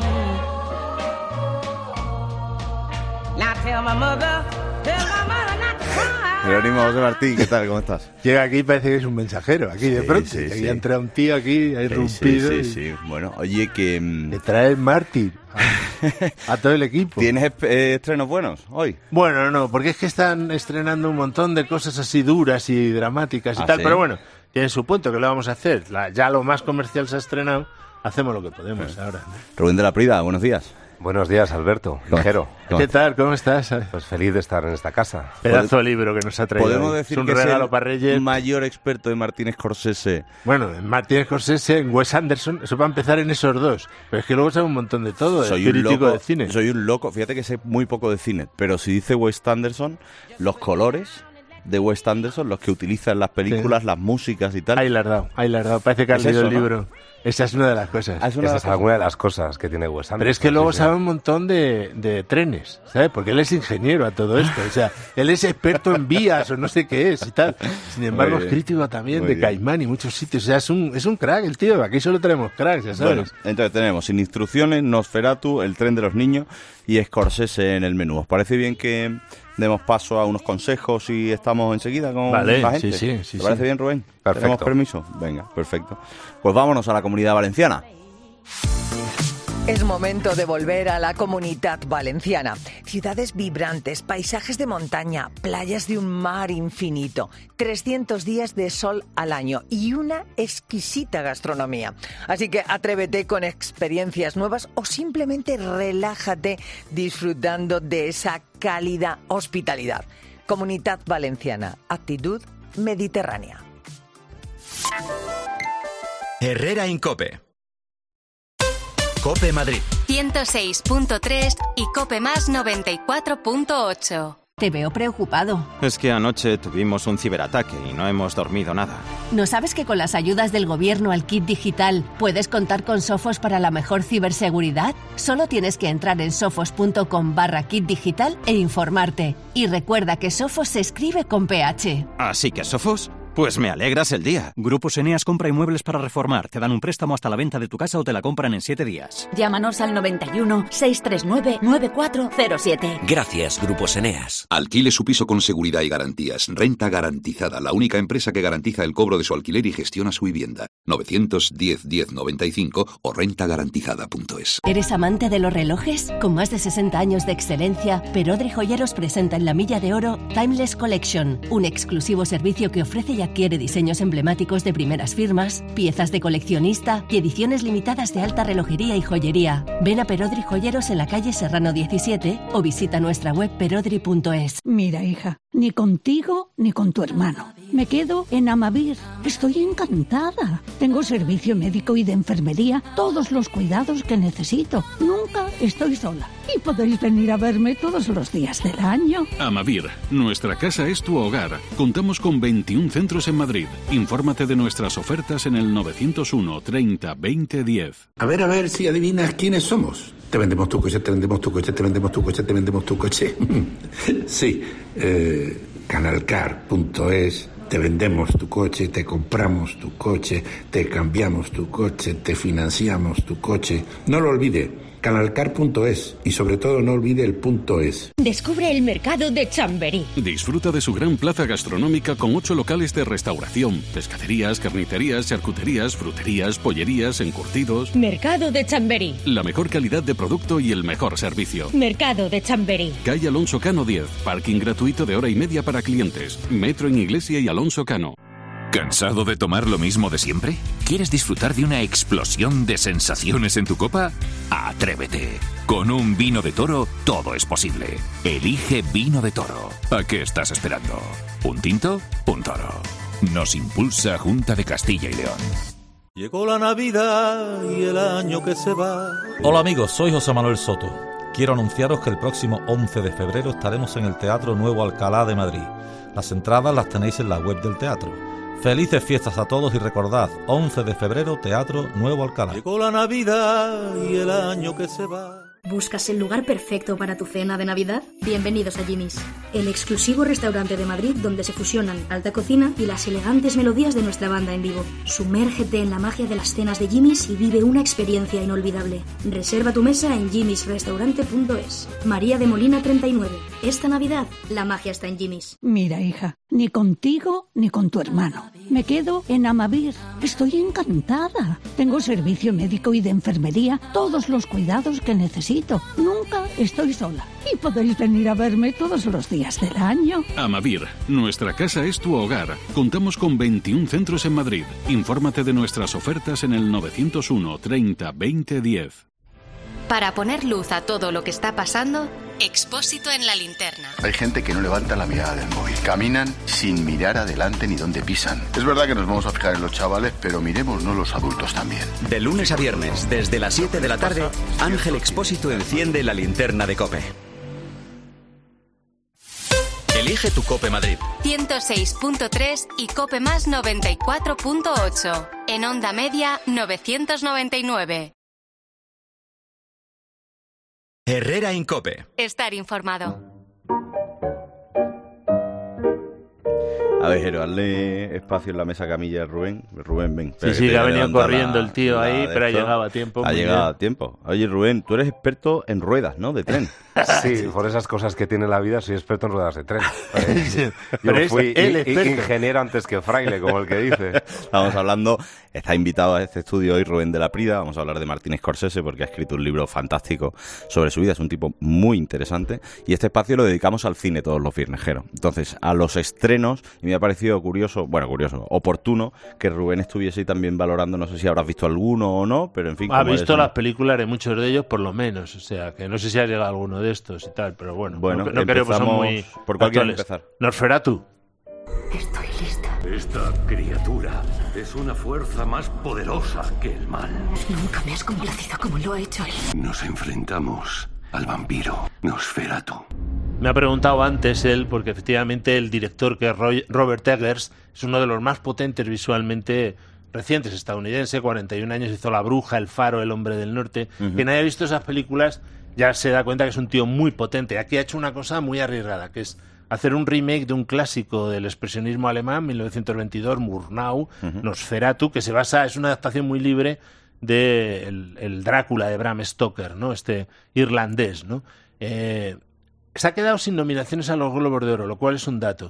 Now tell my mother not to cry. Jerónimo José Martín, ¿qué tal? ¿Cómo estás? Llega aquí y parece que es un mensajero, aquí de pronto. Sí, aquí entra un tío aquí, ha irrumpido. Sí. Bueno, oye, que... Le trae el mártir a todo el equipo. ¿Tienes estrenos buenos hoy? Bueno, no, porque es que están estrenando un montón de cosas así duras y dramáticas y tal, ¿sí? Pero bueno, tiene su punto, que lo vamos a hacer. Ya lo más comercial se ha estrenado, hacemos lo que podemos ahora. Rubén de la Prida, buenos días. Buenos días, Alberto. Ligero. ¿Qué tal? ¿Cómo estás? Pues feliz de estar en esta casa. Pedazo de libro que nos ha traído. Podemos decir es un que regalo es para Reyes. El mayor experto de Martin Scorsese. Bueno, en Martin Scorsese, en Wes Anderson, eso va a empezar en esos dos. Pero es que luego sabe un montón de todo, soy un loco de cine. Soy un loco, fíjate que sé muy poco de cine, pero si dice Wes Anderson, los colores de Wes Anderson, los que utilizan las películas, las músicas y tal. Ahí la has dado. Parece que has leído el libro. Esa es una de las cosas. Esa es alguna de las cosas que tiene Wes Anderson. Pero es que luego sabe un montón de trenes, ¿sabes? Porque él es ingeniero a todo esto. O sea, él es experto en vías o no sé qué es y tal. Sin embargo, es crítico también de Caimán y muchos sitios. O sea, es un crack el tío. Aquí solo tenemos cracks, ya sabes. Bueno, entonces tenemos Sin Instrucciones, Nosferatu, El tren de los niños y Scorsese en el menú. ¿Os parece bien que demos paso a unos consejos y estamos enseguida con la gente? Sí. ¿Te parece bien, Rubén? Perfecto. ¿Tenemos permiso? Venga, perfecto. Pues vámonos a la Comunidad Valenciana. Es momento de volver a la Comunidad Valenciana. Ciudades vibrantes, paisajes de montaña, playas de un mar infinito, 300 días de sol al año y una exquisita gastronomía. Así que atrévete con experiencias nuevas o simplemente relájate disfrutando de esa cálida hospitalidad. Comunidad Valenciana, actitud mediterránea. Herrera Incope. Cope Madrid 106.3 y Cope Más 94.8. Te veo preocupado. Es que anoche tuvimos un ciberataque y no hemos dormido nada. ¿No sabes que con las ayudas del gobierno al kit digital puedes contar con Sofos para la mejor ciberseguridad? Solo tienes que entrar en sofos.com/kit digital e informarte. Y recuerda que Sofos se escribe con PH. ¿Así que Sofos? Pues me alegras el día. Grupos Eneas compra inmuebles para reformar. Te dan un préstamo hasta la venta de tu casa o te la compran en 7 días. Llámanos al 91 639 9407. Gracias, Grupos Eneas. Alquile su piso con seguridad y garantías. Renta Garantizada, la única empresa que garantiza el cobro de su alquiler y gestiona su vivienda. 910 1095 o rentagarantizada.es. ¿Eres amante de los relojes? Con más de 60 años de excelencia, Perodri Joyeros presenta en la Milla de Oro Timeless Collection, un exclusivo servicio que ofrece y adquiere diseños emblemáticos de primeras firmas, piezas de coleccionista y ediciones limitadas de alta relojería y joyería. Ven a Perodri Joyeros en la calle Serrano 17 o visita nuestra web perodri.es. Mira, hija, ni contigo ni con tu hermano. Me quedo en Amavir. Estoy encantada. Tengo servicio médico y de enfermería, todos los cuidados que necesito. Nunca estoy sola. Y podéis venir a verme todos los días del año. Amavir, nuestra casa es tu hogar. Contamos con 21 centros en Madrid. Infórmate de nuestras ofertas en el 901 30 20 10. A ver si adivinas quiénes somos. Te vendemos tu coche, te vendemos tu coche, te vendemos tu coche, te vendemos tu coche. Sí, canalcar.es. Te vendemos tu coche, te compramos tu coche, te cambiamos tu coche, te financiamos tu coche. No lo olvide. Canalcar.es y sobre todo no olvide el .es. Descubre el mercado de Chamberí. Disfruta de su gran plaza gastronómica con 8 locales de restauración, pescaderías, carnicerías, charcuterías, fruterías, pollerías, encurtidos. Mercado de Chamberí. La mejor calidad de producto y el mejor servicio. Mercado de Chamberí. Calle Alonso Cano 10, parking gratuito de 1:30 para clientes. Metro en Iglesia y Alonso Cano. ¿Cansado de tomar lo mismo de siempre? ¿Quieres disfrutar de una explosión de sensaciones en tu copa? ¡Atrévete! Con un vino de toro todo es posible. Elige Vino de Toro. ¿A qué estás esperando? ¿Un tinto? Un toro. Nos impulsa Junta de Castilla y León. Llegó la Navidad y el año que se va. Hola amigos, soy José Manuel Soto. Quiero anunciaros que el próximo 11 de febrero estaremos en el Teatro Nuevo Alcalá de Madrid. Las entradas las tenéis en la web del teatro. Felices fiestas a todos y recordad, 11 de febrero, Teatro Nuevo Alcalá. Llegó la Navidad y el año que se va. ¿Buscas el lugar perfecto para tu cena de Navidad? Bienvenidos a Jimmy's, el exclusivo restaurante de Madrid donde se fusionan alta cocina y las elegantes melodías de nuestra banda en vivo. Sumérgete en la magia de las cenas de Jimmy's y vive una experiencia inolvidable. Reserva tu mesa en jimmysrestaurante.es. María de Molina 39. Esta Navidad, la magia está en Jimmy's. Mira, hija, ni contigo ni con tu hermano. Me quedo en Amavir. Estoy encantada. Tengo servicio médico y de enfermería, todos los cuidados que necesito. Nunca estoy sola. Y podéis venir a verme todos los días del año. Amavir, nuestra casa es tu hogar. Contamos con 21 centros en Madrid. Infórmate de nuestras ofertas en el 901 30 20 10. Para poner luz a todo lo que está pasando, Expósito en la linterna. Hay gente que no levanta la mirada del móvil. Caminan sin mirar adelante ni dónde pisan. Es verdad que nos vamos a fijar en los chavales, pero miremosnos los adultos también. De lunes a viernes, desde las 7 de la tarde, Ángel Expósito enciende la linterna de COPE. Elige tu COPE Madrid. 106.3 y COPE más 94.8. En onda media 999. Herrera Incope. Estar informado. A ver, Jero, hazle espacio en la mesa camilla a Rubén. Rubén, ven. Sí, que ha venido corriendo el tío ahí, pero ha llegado a tiempo. Ha llegado a tiempo. Oye, Rubén, tú eres experto en ruedas, ¿no? De tren. Sí, por esas cosas que tiene la vida soy experto en ruedas de tren. Yo Pero fui el experto. ingeniero antes que fraile, como el que dice. Estamos hablando, está invitado a este estudio hoy Rubén de la Prida. Vamos a hablar de Martin Scorsese porque ha escrito un libro fantástico sobre su vida. Es un tipo muy interesante. Y este espacio lo dedicamos al cine todos los viernes, Jero. Entonces, a los estrenos, y me ha parecido oportuno que Rubén estuviese también valorando, no sé si habrás visto alguno o no, pero en fin. Ha visto las películas de muchos de ellos, por lo menos. O sea, que no sé si ha llegado alguno de estos y tal, pero bueno no creo que son muy ¿Por cuál quieres actuales. empezar? Nosferatu. Estoy lista. Esta criatura es una fuerza más poderosa que el mal. Nunca me has complacido como lo ha hecho él. Nos enfrentamos al vampiro Nosferatu. Me ha preguntado antes él, porque efectivamente el director, que es Robert Eggers, es uno de los más potentes visualmente recientes, estadounidense, 41 años, hizo La Bruja, El Faro, El Hombre del Norte. Quien haya visto esas películas ya se da cuenta que es un tío muy potente. Aquí ha hecho una cosa muy arriesgada, que es hacer un remake de un clásico del expresionismo alemán, 1922, Murnau, Nosferatu, que es una adaptación muy libre de el Drácula de Bram Stoker, ¿no? Este irlandés, ¿no? Se ha quedado sin nominaciones a los Globos de Oro, lo cual es un dato.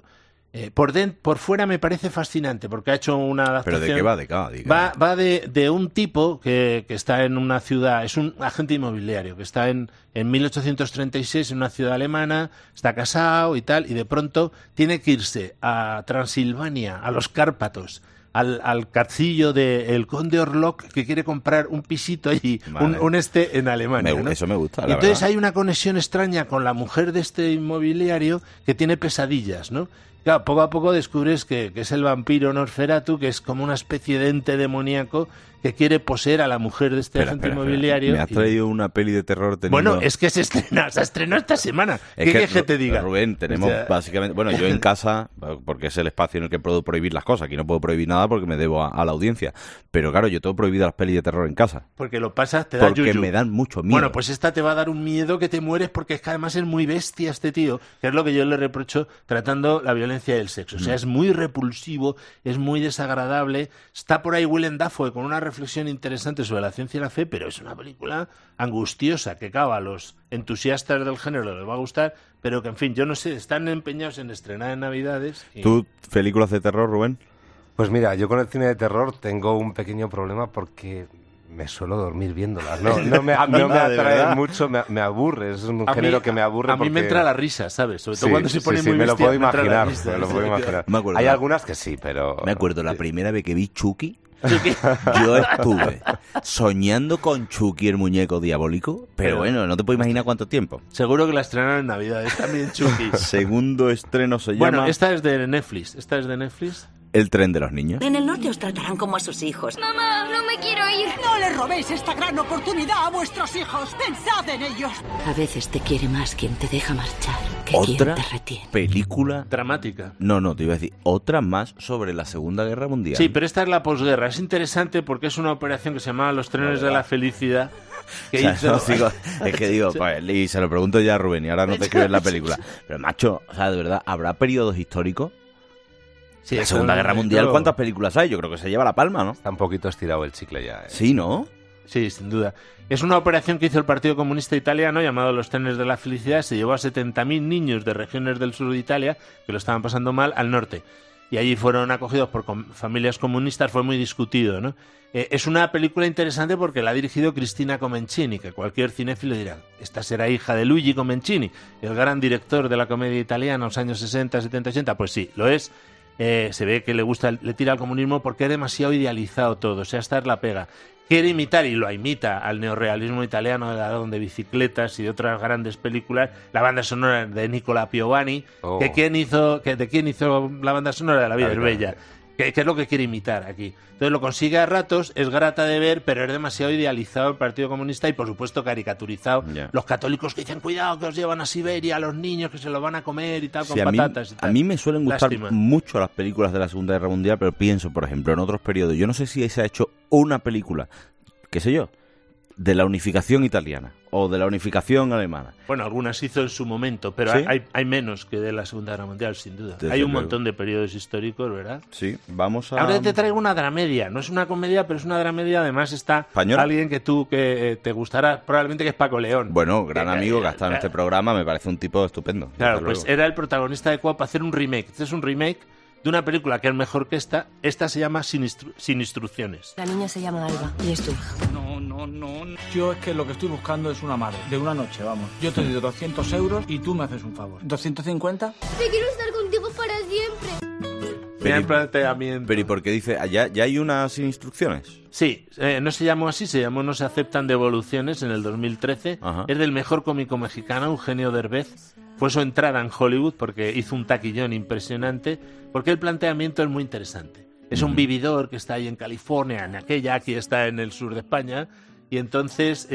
Por fuera me parece fascinante, porque ha hecho una adaptación... ¿Pero de qué va? ¿De qué va? Va de un tipo que está en una ciudad, es un agente inmobiliario, que está en 1836 en una ciudad alemana, está casado y tal, y de pronto tiene que irse a Transilvania, a los Cárpatos, al castillo del conde Orlok, que quiere comprar un pisito allí, Vale. un en Alemania. ¿no? Eso me gusta, Y la entonces verdad. hay una conexión extraña con la mujer de este inmobiliario que tiene pesadillas, ¿no? Claro, poco a poco descubres que es el vampiro Nosferatu, que es como una especie de ente demoníaco que quiere poseer a la mujer de este agente inmobiliario. Me has traído una peli de terror teniendo... Bueno, es que se estrenó esta semana. ¿Qué quieres que te diga? Rubén, tenemos básicamente... Bueno, yo en casa, porque es el espacio en el que puedo prohibir las cosas. Aquí no puedo prohibir nada porque me debo a la audiencia. Pero claro, yo tengo prohibidas las pelis de terror en casa. Porque lo pasas, te da Porque yuyu. me dan mucho miedo. Bueno, pues esta te va a dar un miedo que te mueres, porque es que además es muy bestia este tío, que es lo que yo le reprocho tratando la violencia y el sexo. O sea, es muy repulsivo, es muy desagradable. Está por ahí Willem Dafoe con una reflexión interesante sobre la ciencia y la fe, pero es una película angustiosa que, claro, a los entusiastas del género les va a gustar, pero que, en fin, yo no sé, están empeñados en estrenar en Navidades. Y... ¿Tú, películas de terror, Rubén? Pues mira, yo con el cine de terror tengo un pequeño problema porque me suelo dormir viéndolas. No me atrae mucho, me aburre. Es un género que me aburre. A mí me entra la risa, ¿sabes? Sobre todo cuando se pone muy me lo bestia, puedo me entra la imaginar. risa. Me lo puedo imaginar. Me acuerdo, Hay algunas que sí, pero... Me acuerdo la primera vez que vi Chucky. Yo estuve soñando con Chucky, el muñeco diabólico, pero bueno, no te puedo imaginar cuánto tiempo. Seguro que la estrenaron en Navidades también, Chucky. Segundo estreno se llama... Bueno, esta es de Netflix. El tren de los niños. En el norte os tratarán como a sus hijos. Mamá, no me quiero ir. No le robéis esta gran oportunidad a vuestros hijos. Pensad en ellos. A veces te quiere más quien te deja marchar que quien ¿Otra te retiene. película? Dramática. No, te iba a decir, otra más sobre la Segunda Guerra Mundial. Sí, pero esta es la posguerra. Es interesante porque es una operación que se llamaba Los Trenes de la Felicidad. Que O sea, hizo... es que digo, pues, y se lo pregunto ya a Rubén, y ahora no te crees la película. Pero macho, o sea, de verdad, ¿habrá periodos históricos? Sí, la Segunda Guerra Mundial, ¿cuántas películas hay? Yo creo que se lleva la palma, ¿no? Está un poquito estirado el chicle ya. Sí, ¿no? Sí, sin duda. Es una operación que hizo el Partido Comunista Italiano llamado Los Trenes de la Felicidad. Se llevó a 70.000 niños de regiones del sur de Italia que lo estaban pasando mal al norte. Y allí fueron acogidos por familias comunistas. Fue muy discutido, ¿no? Es una película interesante porque la ha dirigido Cristina Comencini, que cualquier cinéfilo dirá, esta será hija de Luigi Comencini, el gran director de la comedia italiana en los años 60, 70, 80. Pues sí, lo es. Se ve que le tira al comunismo porque es demasiado idealizado todo. O sea, esta es la pega. Quiere imitar, y lo imita, al neorrealismo italiano de Ladrón de bicicletas y de otras grandes películas. La banda sonora de Nicola Piovani. ¿De quién hizo la banda sonora de La vida es bella? que es lo que quiere imitar aquí. Entonces lo consigue a ratos, es grata de ver, pero es demasiado idealizado el Partido Comunista y por supuesto caricaturizado. Los católicos que dicen, cuidado, que os llevan a Siberia, a los niños que se lo van a comer y tal, con patatas y tal. A mí me suelen gustar mucho las películas de la Segunda Guerra Mundial, pero pienso, por ejemplo, en otros periodos. Yo no sé si se ha hecho una película, qué sé yo, de la unificación italiana o de la unificación alemana. Bueno, algunas hizo en su momento, pero ¿sí? hay menos que de la Segunda Guerra Mundial, sin duda. Hay un montón de periodos históricos, ¿verdad? Sí, vamos a... Ahora te traigo una dramedia. No es una comedia, pero es una dramedia. Además está ¿Español? Alguien que te gustará, probablemente, que es Paco León. Bueno, gran amigo que ha estado en este programa, me parece un tipo estupendo. Claro, pues era el protagonista adecuado para hacer un remake. Este es un remake de una película que es mejor que esta. Esta se llama Sin Instrucciones. La niña se llama Alba y es tu hija. No. Yo es que lo que estoy buscando es una madre, de una noche, vamos. Yo te doy 200 euros y tú me haces un favor. ¿250? Te quiero estar contigo para siempre. Pero ¿y por qué dice, ya hay unas Sin Instrucciones? Sí, no se llamó así, se llamó No se aceptan devoluciones en el 2013. Ajá. Es del mejor cómico mexicano, Eugenio Derbez. Fue su entrada en Hollywood porque hizo un taquillón impresionante, porque el planteamiento es muy interesante. Es un vividor que está ahí en California, aquí está en el sur de España, y entonces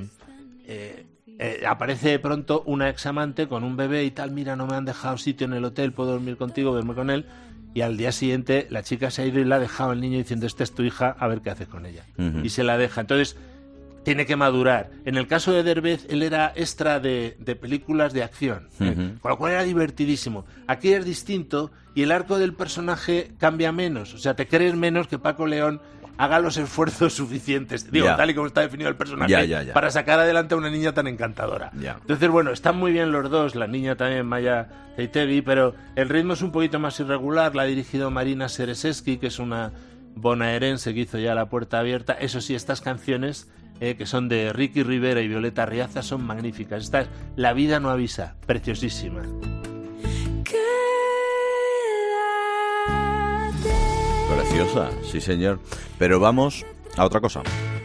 aparece de pronto una examante con un bebé y tal, mira, no me han dejado sitio en el hotel, puedo dormir contigo, verme con él, y al día siguiente la chica se ha ido y la ha dejado al niño diciendo, esta es tu hija, a ver qué haces con ella. Y se la deja. Entonces tiene que madurar. En el caso de Derbez, él era extra de películas de acción, con lo cual era divertidísimo. Aquí es distinto y el arco del personaje cambia menos. O sea, te crees menos que Paco León haga los esfuerzos suficientes, tal y como está definido el personaje, para sacar adelante a una niña tan encantadora. Entonces, bueno, están muy bien los dos, la niña también, Maya Zeitegui, pero el ritmo es un poquito más irregular. La ha dirigido Marina Sereseski, que es una bonaerense que hizo ya La Puerta Abierta. Eso sí, estas canciones que son de Ricky Rivera y Violeta Riaza son magníficas. Esta es La vida no avisa, preciosísima. Preciosa, sí señor. Pero vamos a otra cosa.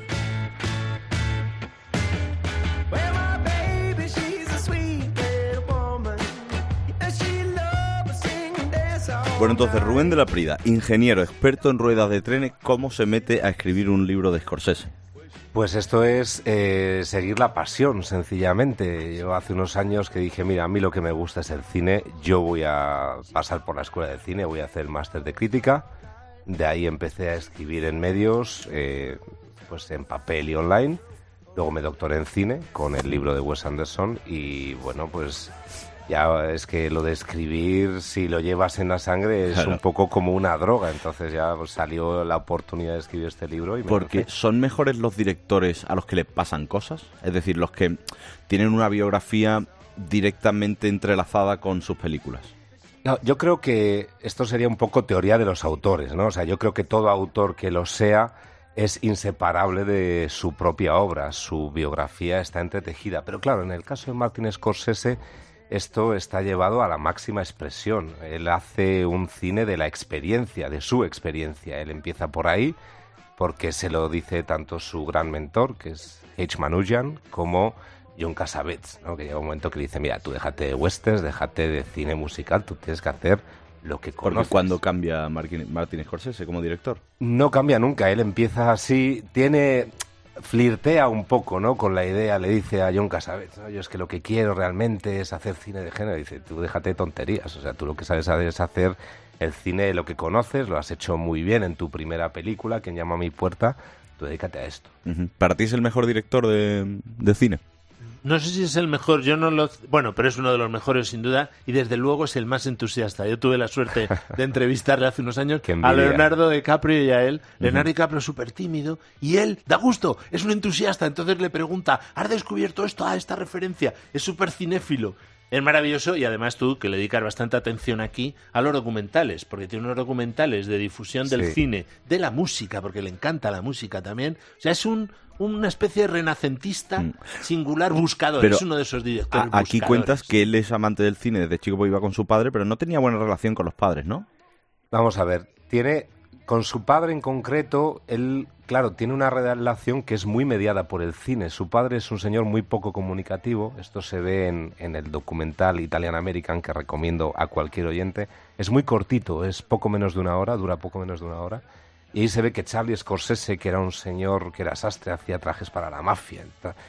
Bueno, entonces, Rubén de la Prida, ingeniero, experto en ruedas de trenes, ¿cómo se mete a escribir un libro de Scorsese? Pues esto es seguir la pasión, sencillamente. Yo hace unos años que dije, mira, a mí lo que me gusta es el cine, yo voy a pasar por la escuela de cine, voy a hacer el máster de crítica. De ahí empecé a escribir en medios, pues en papel y online. Luego me doctoré en cine con el libro de Wes Anderson y bueno, pues ya es que lo de escribir, si lo llevas en la sangre, es un poco como una droga. Entonces ya pues, salió la oportunidad de escribir este libro. Porque son mejores los directores a los que les pasan cosas, es decir, los que tienen una biografía directamente entrelazada con sus películas. No, yo creo que esto sería un poco teoría de los autores, ¿no? O sea, yo creo que todo autor que lo sea es inseparable de su propia obra, su biografía está entretejida. Pero claro, en el caso de Martin Scorsese, esto está llevado a la máxima expresión. Él hace un cine de la experiencia, de su experiencia. Él empieza por ahí, porque se lo dice tanto su gran mentor, que es H. Manoogian, como John Cassavetes, ¿no? Que llega un momento que le dice, mira, tú déjate de westerns, déjate de cine musical, tú tienes que hacer lo que conoces. Porque ¿cuándo cambia Martin Scorsese como director? No cambia nunca, él empieza así, flirtea un poco, ¿no? Con la idea, le dice a John Cassavetes, ¿no? Yo es que lo que quiero realmente es hacer cine de género. Dice, tú déjate de tonterías, o sea, tú lo que sabes es hacer el cine de lo que conoces, lo has hecho muy bien en tu primera película, Quien llama a mi puerta, tú dedícate a esto. ¿Para ti es el mejor director de cine? No sé si es el mejor, bueno, pero es uno de los mejores sin duda y desde luego es el más entusiasta. Yo tuve la suerte de entrevistarle hace unos años a Leonardo DiCaprio y a él. Leonardo DiCaprio súper tímido y él, da gusto, es un entusiasta. Entonces le pregunta, ¿has descubierto esto? Esta referencia. Es súper cinéfilo. Es maravilloso y además tú, que le dedicas bastante atención aquí a los documentales, porque tiene unos documentales de difusión del cine, de la música, porque le encanta la música también. O sea, es una especie de renacentista singular buscador. Pero es uno de esos directores aquí buscadores. Cuentas que él es amante del cine desde chico, porque iba con su padre, pero no tenía buena relación con los padres, ¿no? Vamos a ver, tiene Con su padre en concreto, él, claro, tiene una relación que es muy mediada por el cine. Su padre es un señor muy poco comunicativo. Esto se ve en el documental Italian American, que recomiendo a cualquier oyente. Es muy cortito, es poco menos de una hora, dura poco menos de una hora. Y ahí se ve que Charlie Scorsese, que era un señor que era sastre, hacía trajes para la mafia.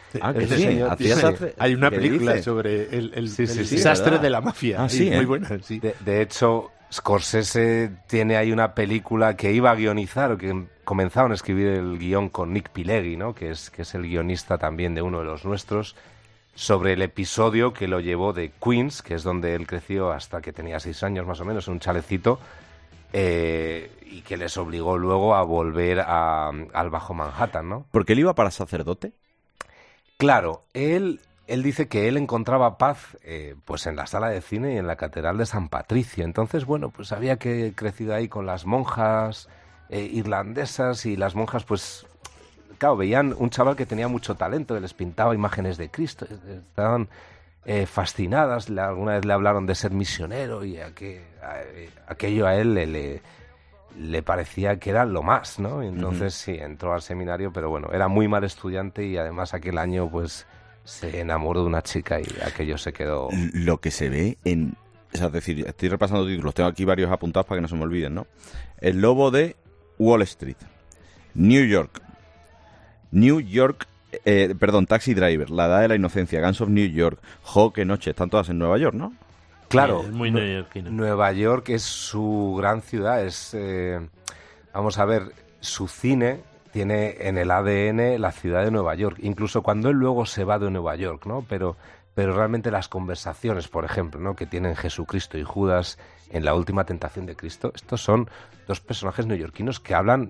Hay una película sobre el sastre de la mafia. Muy buena. Sí. De hecho, Scorsese tiene ahí una película que iba a guionizar, o que comenzaron a escribir el guión con Nick Pileggi, ¿no? que es el guionista también de uno de los nuestros, sobre el episodio que lo llevó de Queens, que es donde él creció hasta que tenía 6 años más o menos, en un chalecito, y que les obligó luego a volver al Bajo Manhattan, ¿no? ¿Porque él iba para sacerdote? Claro, él dice que él encontraba paz pues en la sala de cine y en la Catedral de San Patricio. Entonces, bueno, pues había crecido ahí con las monjas irlandesas, y las monjas, pues, claro, veían un chaval que tenía mucho talento, les pintaba imágenes de Cristo, estaban fascinadas. Alguna vez le hablaron de ser misionero, y aquello a él le parecía que era lo más, ¿no? Y entonces sí, entró al seminario, pero bueno, era muy mal estudiante, y además aquel año pues se enamoró de una chica y aquello se quedó... Lo que se ve es decir, estoy repasando títulos, tengo aquí varios apuntados para que no se me olviden, ¿no? El lobo de Wall Street, New York, Taxi Driver, La edad de la inocencia, Guns of New York, Qué noche, están todas en Nueva York, ¿no? Claro, es muy neoyorquino. Nueva York es su gran ciudad, vamos a ver, su cine tiene en el ADN la ciudad de Nueva York, incluso cuando él luego se va de Nueva York, ¿no? Pero realmente las conversaciones, por ejemplo, ¿no?, que tienen Jesucristo y Judas en La última tentación de Cristo, estos son dos personajes neoyorquinos que hablan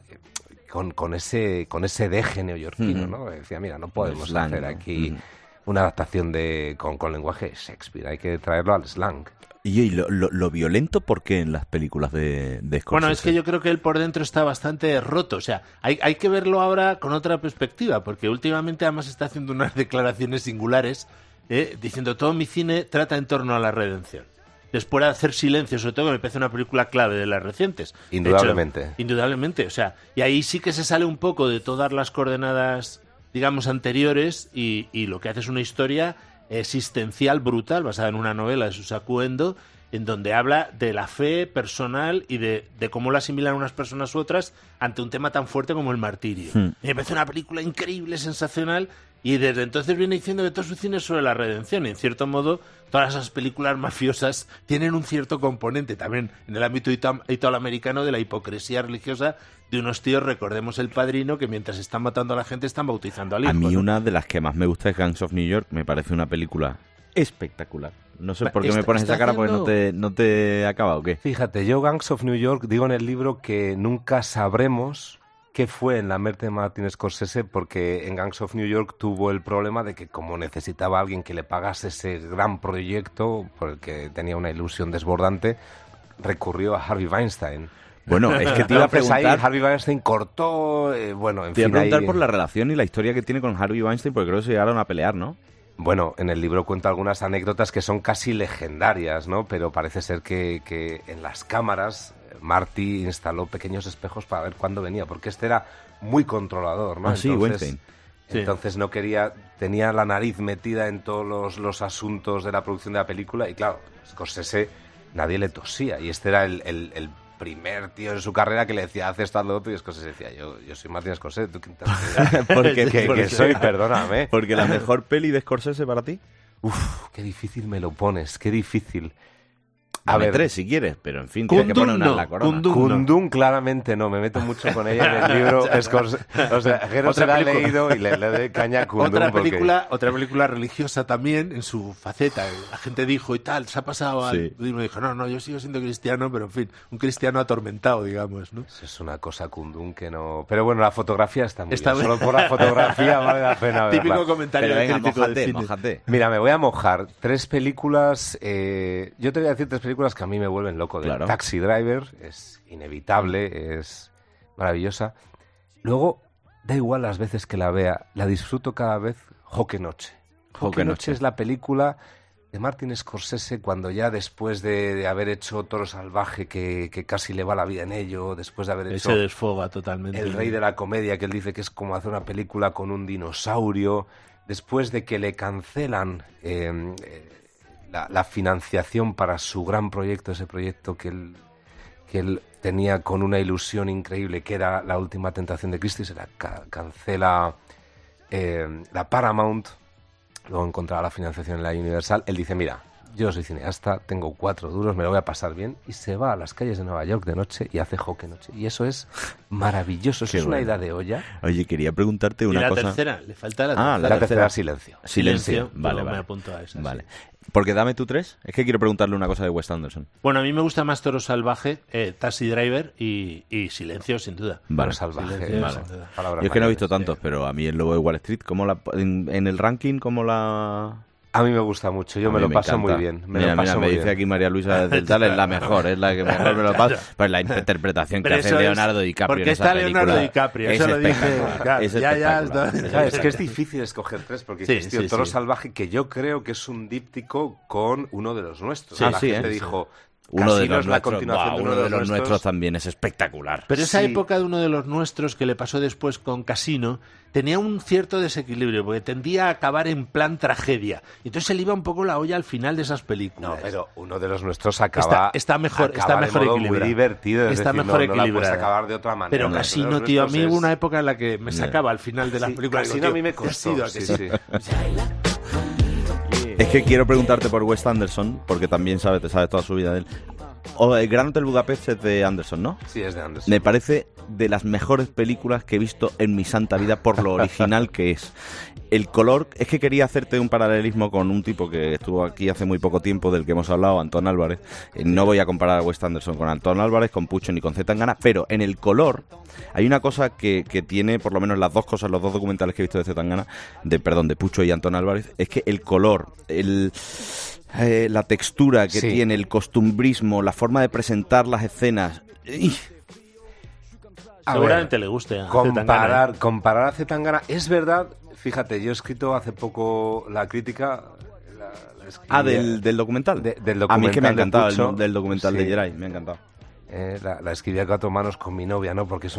con ese deje neoyorquino, ¿no? Decía, mira, no podemos hacer aquí una adaptación con lenguaje de Shakespeare, hay que traerlo al slang. Y lo violento, ¿por qué en las películas de Scorsese? Bueno, es que yo creo que él por dentro está bastante roto. O sea, hay que verlo ahora con otra perspectiva, porque últimamente además está haciendo unas declaraciones singulares, diciendo todo mi cine trata en torno a la redención. Después de hacer silencio, sobre todo que me parece una película clave de las recientes. Indudablemente. De hecho, indudablemente. O sea, y ahí sí que se sale un poco de todas las coordenadas, digamos, anteriores, y lo que hace es una historia existencial brutal, basada en una novela de Susaku Endo, en donde habla de la fe personal y de cómo la asimilan unas personas u otras ante un tema tan fuerte como el martirio. Me parece una película increíble, sensacional, y desde entonces viene diciendo que todo su cine es sobre la redención, y en cierto modo todas esas películas mafiosas tienen un cierto componente también en el ámbito italoamericano de la hipocresía religiosa de unos tíos, recordemos El Padrino, que mientras están matando a la gente están bautizando al hijo. A mí una de las que más me gusta es Gangs of New York, me parece una película espectacular. No sé por qué me pones esa cara, porque no te acaba, ¿o qué? Fíjate, yo Gangs of New York digo en el libro que nunca sabremos qué fue en la muerte de Martin Scorsese, porque en Gangs of New York tuvo el problema de que, como necesitaba a alguien que le pagase ese gran proyecto, por el que tenía una ilusión desbordante, recurrió a Harvey Weinstein. Bueno, es que te iba a preguntar... Ahí Harvey Weinstein cortó... bueno, en te fin, iba a preguntar ahí... por la relación y la historia que tiene con Harvey Weinstein, porque creo que se llegaron a pelear, ¿no? Bueno, en el libro cuento algunas anécdotas que son casi legendarias, ¿no? Pero parece ser que en las cámaras Marty instaló pequeños espejos para ver cuándo venía, porque este era muy controlador, ¿no? Sí, Weinstein. Entonces no quería... Tenía la nariz metida en todos los asuntos de la producción de la película, y claro, Scorsese nadie le tosía, y este era el primer tío en su carrera que le decía, haz esto, haz lo otro, y Scorsese decía, yo soy Martin Scorsese, ¿tú quién te porque soy? Perdóname. Porque la mejor peli de Scorsese para ti... Uf, qué difícil me lo pones, qué difícil. A ver, 3 si quieres, pero en fin, tienes que poner una en la corona. Kundun claramente no, me meto mucho con ella en el libro. O sea, Jero se la ha leído y le doy caña a Kundun. Otra película religiosa también, en su faceta. La gente dijo y tal, se ha pasado al... Y me dijo, no, yo sigo siendo cristiano, pero en fin, un cristiano atormentado, digamos, ¿no? Eso es una cosa Kundun que no... Pero bueno, la fotografía está muy bien. Solo por la fotografía vale la pena verla. Típico comentario de crítico de cine. Mójate. Mira, me voy a mojar. 3 películas... yo te voy a decir 3 películas que a mí me vuelven loco. Claro. Taxi Driver es inevitable, es maravillosa. Luego, da igual las veces que la vea, la disfruto cada vez. Qué noche. Qué noche es la película de Martin Scorsese, cuando ya después de haber hecho Toro Salvaje, que casi le va la vida en ello, después de haber hecho... Se desfoga totalmente. El Rey de la Comedia, que él dice que es como hacer una película con un dinosaurio, después de que le cancelan la financiación para su gran proyecto, ese proyecto que él tenía con una ilusión increíble, que era La Última Tentación de Cristo, y se la cancela la Paramount. Luego encontraba la financiación en la Universal. Él dice, mira, yo soy cineasta, tengo 4 duros, me lo voy a pasar bien. Y se va a las calles de Nueva York de noche y hace hockey noche. Y eso es maravilloso, eso es una idea de olla. Oye, quería preguntarte una cosa. ¿Y la tercera? ¿Le falta la tercera? La tercera, Silencio. Silencio. Vale. Me apunto a esa. Vale. Porque dame tú 3. Es que quiero preguntarle una cosa de Wes Anderson. Bueno, a mí me gusta más Toro Salvaje, Taxi Driver y Silencio, sin duda. Vale. Toro Salvaje. Silencio, vale. sin duda. Yo es que no he visto tantos, pero a mí el Lobo de Wall Street, en el ranking, ¿cómo la...? A mí me gusta mucho, yo me lo paso muy bien. Me dice aquí María Luisa del Tal, es la mejor, es la que mejor me lo paso. Pues la interpretación que hace Leonardo DiCaprio en esa película. Porque está Leonardo DiCaprio, eso lo dije. Es que es difícil escoger 3, porque Toro Salvaje, que yo creo que es un díptico con uno de los nuestros. La gente dijo... Uno de los es la continuación de uno de los nuestros también es espectacular. Pero esa época de uno de los nuestros, que le pasó después con Casino, tenía un cierto desequilibrio, porque tendía a acabar en plan tragedia. Y entonces se le iba un poco la olla al final de esas películas. No, pero uno de los nuestros acaba está mejor equilibrado. Muy divertido, está mejor equilibrado. No la puedes acabar de otra manera. Pero Casino, tío, a mí hubo una época en la que me sacaba al final de las películas. Casino a mí me costó. Sí. Es que quiero preguntarte por Wes Anderson, porque también sabes toda su vida de él. El Gran Hotel Budapest es de Anderson, ¿no? Sí, es de Anderson. Me parece de las mejores películas que he visto en mi santa vida por lo original que es. El color, es que quería hacerte un paralelismo con un tipo que estuvo aquí hace muy poco tiempo, del que hemos hablado, Antón Álvarez. No voy a comparar a Wes Anderson con Antón Álvarez, con Pucho ni con Zetangana, pero en el color hay una cosa que tiene, por lo menos las dos cosas, los dos documentales que he visto de Zetangana, de Pucho y Antón Álvarez, es que el color, la textura que tiene, el costumbrismo, la forma de presentar las escenas. Seguramente le guste a comparar a Zetangana. Es verdad, fíjate, yo he escrito hace poco la crítica. Del documental. Del documental. A mí es que me ha encantado Pucho, del documental de Geray, me ha encantado. La escribí a 4 manos con mi novia, ¿no? Porque es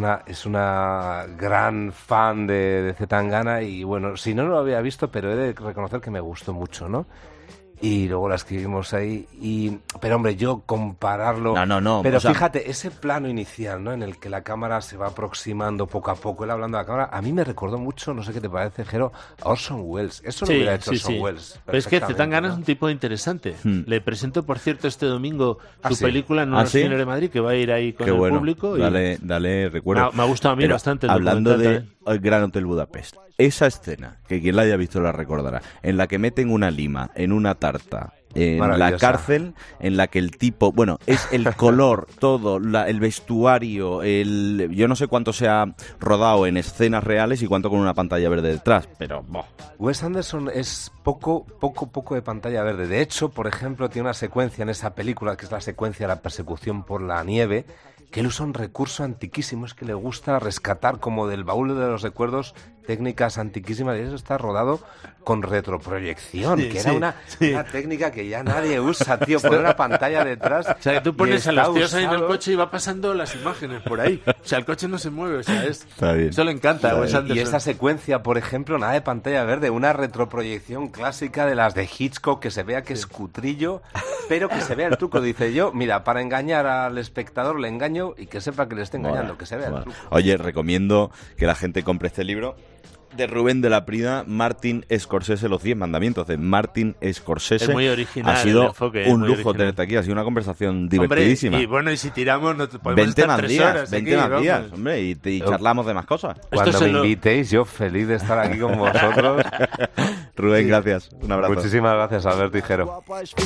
una gran fan de Zetangana y bueno, si no lo había visto, pero he de reconocer que me gustó mucho, ¿no? Y luego la escribimos ahí pero hombre, yo compararlo... No. Pero fíjate, ese plano inicial, ¿no? En el que la cámara se va aproximando poco a poco, él hablando a la cámara, a mí me recordó mucho, no sé qué te parece, Jero, a Orson Welles. Eso lo hubiera hecho Orson Welles. Pero es que Zetangana es un tipo interesante. Le presento, por cierto, este domingo su película en unos cines de Madrid, que va a ir ahí con el público. Dale recuerdo. Me ha gustado a mí bastante el hablando de El Gran Hotel Budapest, esa escena, que quien la haya visto la recordará, en la que meten una lima en una tarta en la cárcel, en la que el tipo, bueno, es el color, todo, el vestuario, yo no sé cuánto se ha rodado en escenas reales y cuánto con una pantalla verde detrás, pero Wes Anderson es poco de pantalla verde. De hecho, por ejemplo, tiene una secuencia en esa película, que es la secuencia de la persecución por la nieve, que él usa un recurso antiquísimo, es que le gusta rescatar como del baúl de los recuerdos técnicas antiquísimas, y eso está rodado con retroproyección, que era una técnica que ya nadie usa, tío, poner una pantalla detrás. O sea, que tú pones a los tíos ahí en el coche y va pasando las imágenes por ahí. O sea, el coche no se mueve, o sea, eso le encanta. Y esta secuencia, por ejemplo, nada de pantalla verde, una retroproyección clásica de las de Hitchcock, que se vea que es cutrillo, pero que se vea el truco. Dice yo, mira, para engañar al espectador le engaño y que sepa que le esté engañando, que se vea el truco. Oye, recomiendo que la gente compre este libro de Rubén de la Prida, Martin Scorsese, Los 10 Mandamientos, de Martin Scorsese. Es muy original. Ha sido un lujo tenerte aquí, ha sido una conversación divertidísima. Hombre, y bueno, y si tiramos, podemos estar 3 horas. 20 más días, hombre, y charlamos de más cosas. Cuando me invitéis, yo feliz de estar aquí con vosotros. Rubén, gracias. Un abrazo. Muchísimas gracias, Alberto Hijero.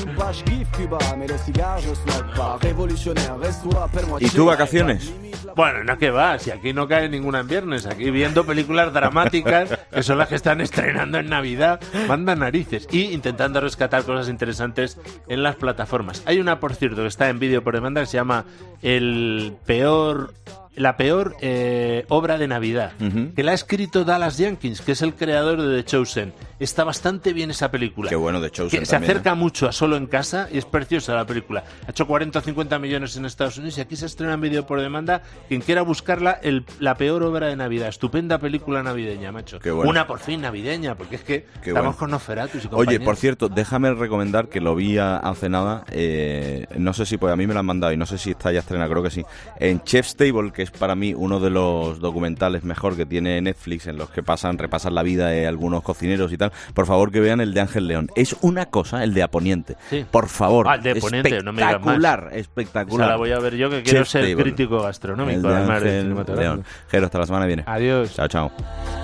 ¿Y tú, vacaciones? Bueno, no, que va, si aquí no cae ninguna en viernes, aquí viendo películas dramáticas, que son las que están estrenando en Navidad, manda narices, y intentando rescatar cosas interesantes en las plataformas. Hay una, por cierto, que está en vídeo por demanda, que se llama El peor la peor obra de Navidad, que la ha escrito Dallas Jenkins, que es el creador de The Chosen. Está bastante bien esa película. Qué bueno, The Chosen que se acerca mucho a Solo en Casa y es preciosa la película. Ha hecho 40 o 50 millones en Estados Unidos y aquí se estrena en vídeo por demanda. Quien quiera buscarla, la peor obra de Navidad. Estupenda película navideña, macho. Qué bueno. Una por fin navideña, porque es que Qué estamos bueno. con Nosferatu y compañía. Oye, por cierto, déjame recomendar que lo vi hace nada, no sé si, pues a mí me lo han mandado y no sé si está ya estrenada, creo que sí, en Chef's Table, que es para mí uno de los documentales mejor que tiene Netflix, en los que repasan la vida de algunos cocineros y tal. Por favor, que vean el de Ángel León. Es una cosa, el de Aponiente. Sí. Por favor. El de Poniente, no me digas más. Espectacular. O sea, la voy a ver yo, que quiero ser Table. crítico gastronómico, El de además de Ángel cinematográfico. León. Jero, hasta la semana que viene. Adiós. Chao, chao.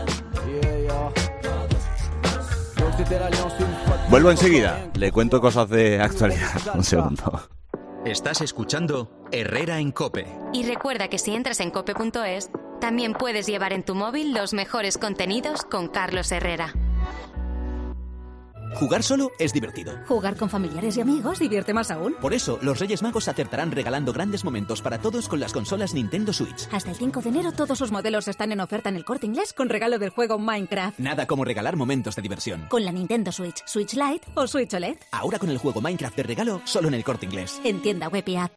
Vuelvo enseguida. Le cuento cosas de actualidad. Un segundo. Estás escuchando Herrera en COPE. Y recuerda que si entras en cope.es, también puedes llevar en tu móvil los mejores contenidos con Carlos Herrera. Jugar solo es divertido. Jugar con familiares y amigos divierte más aún. Por eso, los Reyes Magos acertarán regalando grandes momentos para todos con las consolas Nintendo Switch. Hasta el 5 de enero todos los modelos están en oferta en El Corte Inglés con regalo del juego Minecraft. Nada como regalar momentos de diversión. Con la Nintendo Switch, Switch Lite o Switch OLED. Ahora con el juego Minecraft de regalo, solo en El Corte Inglés. En tienda web y app.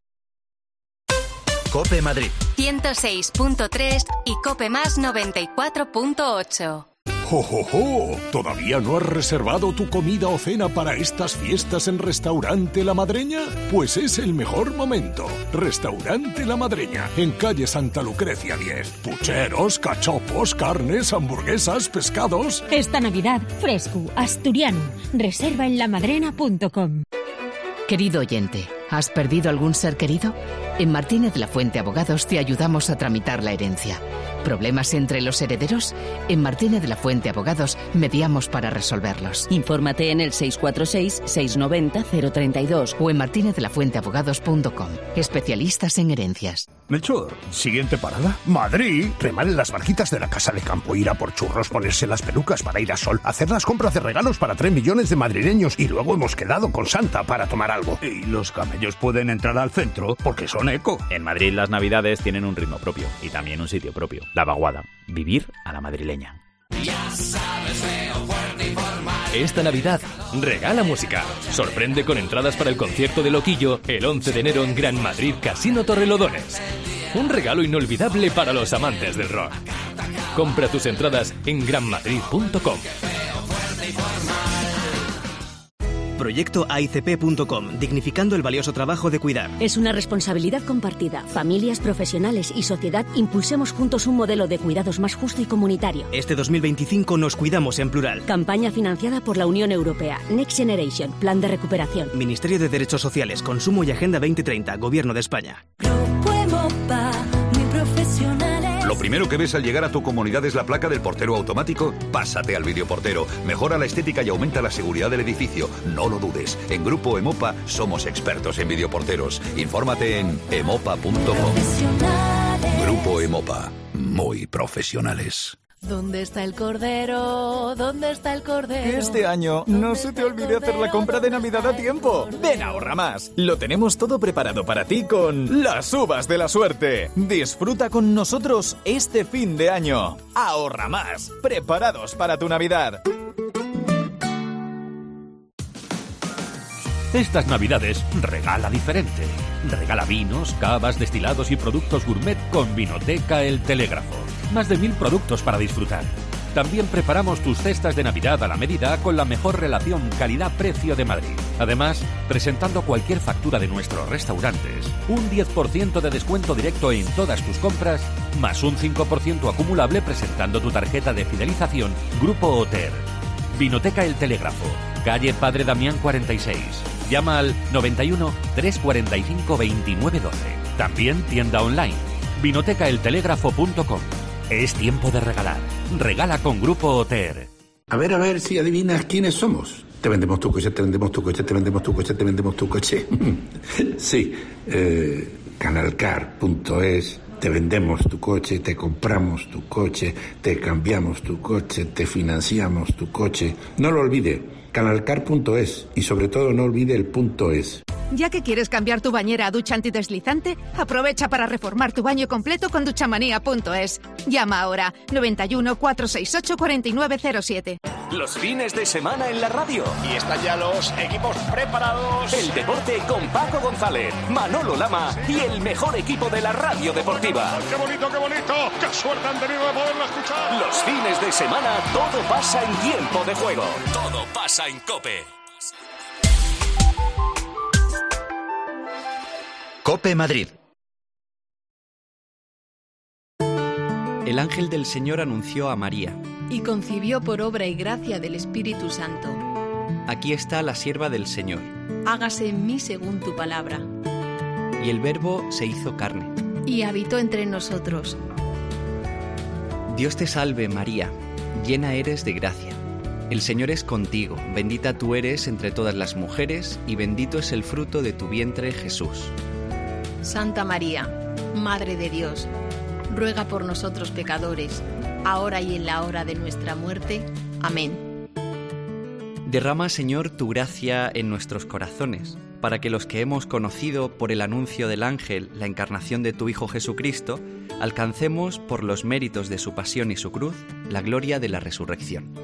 COPE Madrid. 106.3 y Cope Más 94.8. ¡Jo, jo, jo! ¿Todavía no has reservado tu comida o cena para estas fiestas en Restaurante La Madreña? Pues es el mejor momento. Restaurante La Madreña, en calle Santa Lucrecia 10. Pucheros, cachopos, carnes, hamburguesas, pescados. Esta Navidad, fresco, asturiano. Reserva en lamadrena.com. Querido oyente, ¿has perdido algún ser querido? En Martínez La Fuente Abogados te ayudamos a tramitar la herencia. ¿Problemas entre los herederos? En Martínez La Fuente Abogados mediamos para resolverlos. Infórmate en el 646-690-032 o en martinezlafuenteabogados.com. Especialistas en herencias. Melchor, ¿siguiente parada? Madrid. Remar en las barquitas de la Casa de Campo, ir a por churros, ponerse las pelucas para ir a Sol, hacer las compras de regalos para 3 millones de madrileños y luego hemos quedado con Santa para tomar algo. Y los camellos pueden entrar al centro porque son eco. En Madrid las navidades tienen un ritmo propio y también un sitio propio. La Vaguada. Vivir a la madrileña. Esta Navidad, regala música. Sorprende con entradas para el concierto de Loquillo el 11 de enero en Gran Madrid Casino Torrelodones. Un regalo inolvidable para los amantes del rock. Compra tus entradas en granmadrid.com. Proyecto AICP.com, dignificando el valioso trabajo de cuidar. Es una responsabilidad compartida. Familias, profesionales y sociedad impulsemos juntos un modelo de cuidados más justo y comunitario. Este 2025 nos cuidamos en plural. Campaña financiada por la Unión Europea. Next Generation, Plan de Recuperación. Ministerio de Derechos Sociales, Consumo y Agenda 2030, Gobierno de España. ¿Lo primero que ves al llegar a tu comunidad es la placa del portero automático? Pásate al videoportero. Mejora la estética y aumenta la seguridad del edificio. No lo dudes. En Grupo Emopa somos expertos en videoporteros. Infórmate en emopa.com. Grupo Emopa. Muy profesionales. ¿Dónde está el cordero? ¿Dónde está el cordero? Este año no se te olvide hacer la compra de Navidad a tiempo. Ven a Ahorra Más. Lo tenemos todo preparado para ti con las uvas de la suerte. Disfruta con nosotros este fin de año. Ahorra Más. Preparados para tu Navidad. Estas Navidades regala diferente. Regala vinos, cavas, destilados y productos gourmet con Vinoteca El Telégrafo. Más de 1000 productos para disfrutar. También preparamos tus cestas de Navidad a la medida con la mejor relación calidad-precio de Madrid. Además, presentando cualquier factura de nuestros restaurantes, un 10% de descuento directo en todas tus compras, más un 5% acumulable presentando tu tarjeta de fidelización Grupo Oter. Vinoteca El Telégrafo, calle Padre Damián 46. Llama al 91 345 2912. También tienda online, vinotecaeltelégrafo.com. Es tiempo de regalar. Regala con Grupo Oter. A ver si adivinas quiénes somos. Te vendemos tu coche, te vendemos tu coche, te vendemos tu coche, te vendemos tu coche. Sí, canalcar.es. Te vendemos tu coche, te compramos tu coche, te cambiamos tu coche, te financiamos tu coche. No lo olvide, canalcar.es y sobre todo no olvide el .es. Ya que quieres cambiar tu bañera a ducha antideslizante, aprovecha para reformar tu baño completo con duchamanía.es. Llama ahora 91 468 4907. Los fines de semana en la radio. Y están ya los equipos preparados. El deporte con Paco González, Manolo Lama y el mejor equipo de la radio deportiva. ¡Qué bonito, qué bonito! ¡Qué suerte han tenido de poderlo escuchar! Los fines de semana todo pasa en tiempo de juego. Todo pasa en COPE. COPE Madrid. El ángel del Señor anunció a María. Y concibió por obra y gracia del Espíritu Santo. Aquí está la sierva del Señor. Hágase en mí según tu palabra. Y el Verbo se hizo carne. Y habitó entre nosotros. Dios te salve, María, llena eres de gracia. El Señor es contigo, bendita tú eres entre todas las mujeres, y bendito es el fruto de tu vientre, Jesús. Santa María, Madre de Dios, ruega por nosotros pecadores, ahora y en la hora de nuestra muerte. Amén. Derrama, Señor, tu gracia en nuestros corazones, para que los que hemos conocido por el anuncio del ángel la encarnación de tu Hijo Jesucristo, alcancemos, por los méritos de su pasión y su cruz, la gloria de la resurrección.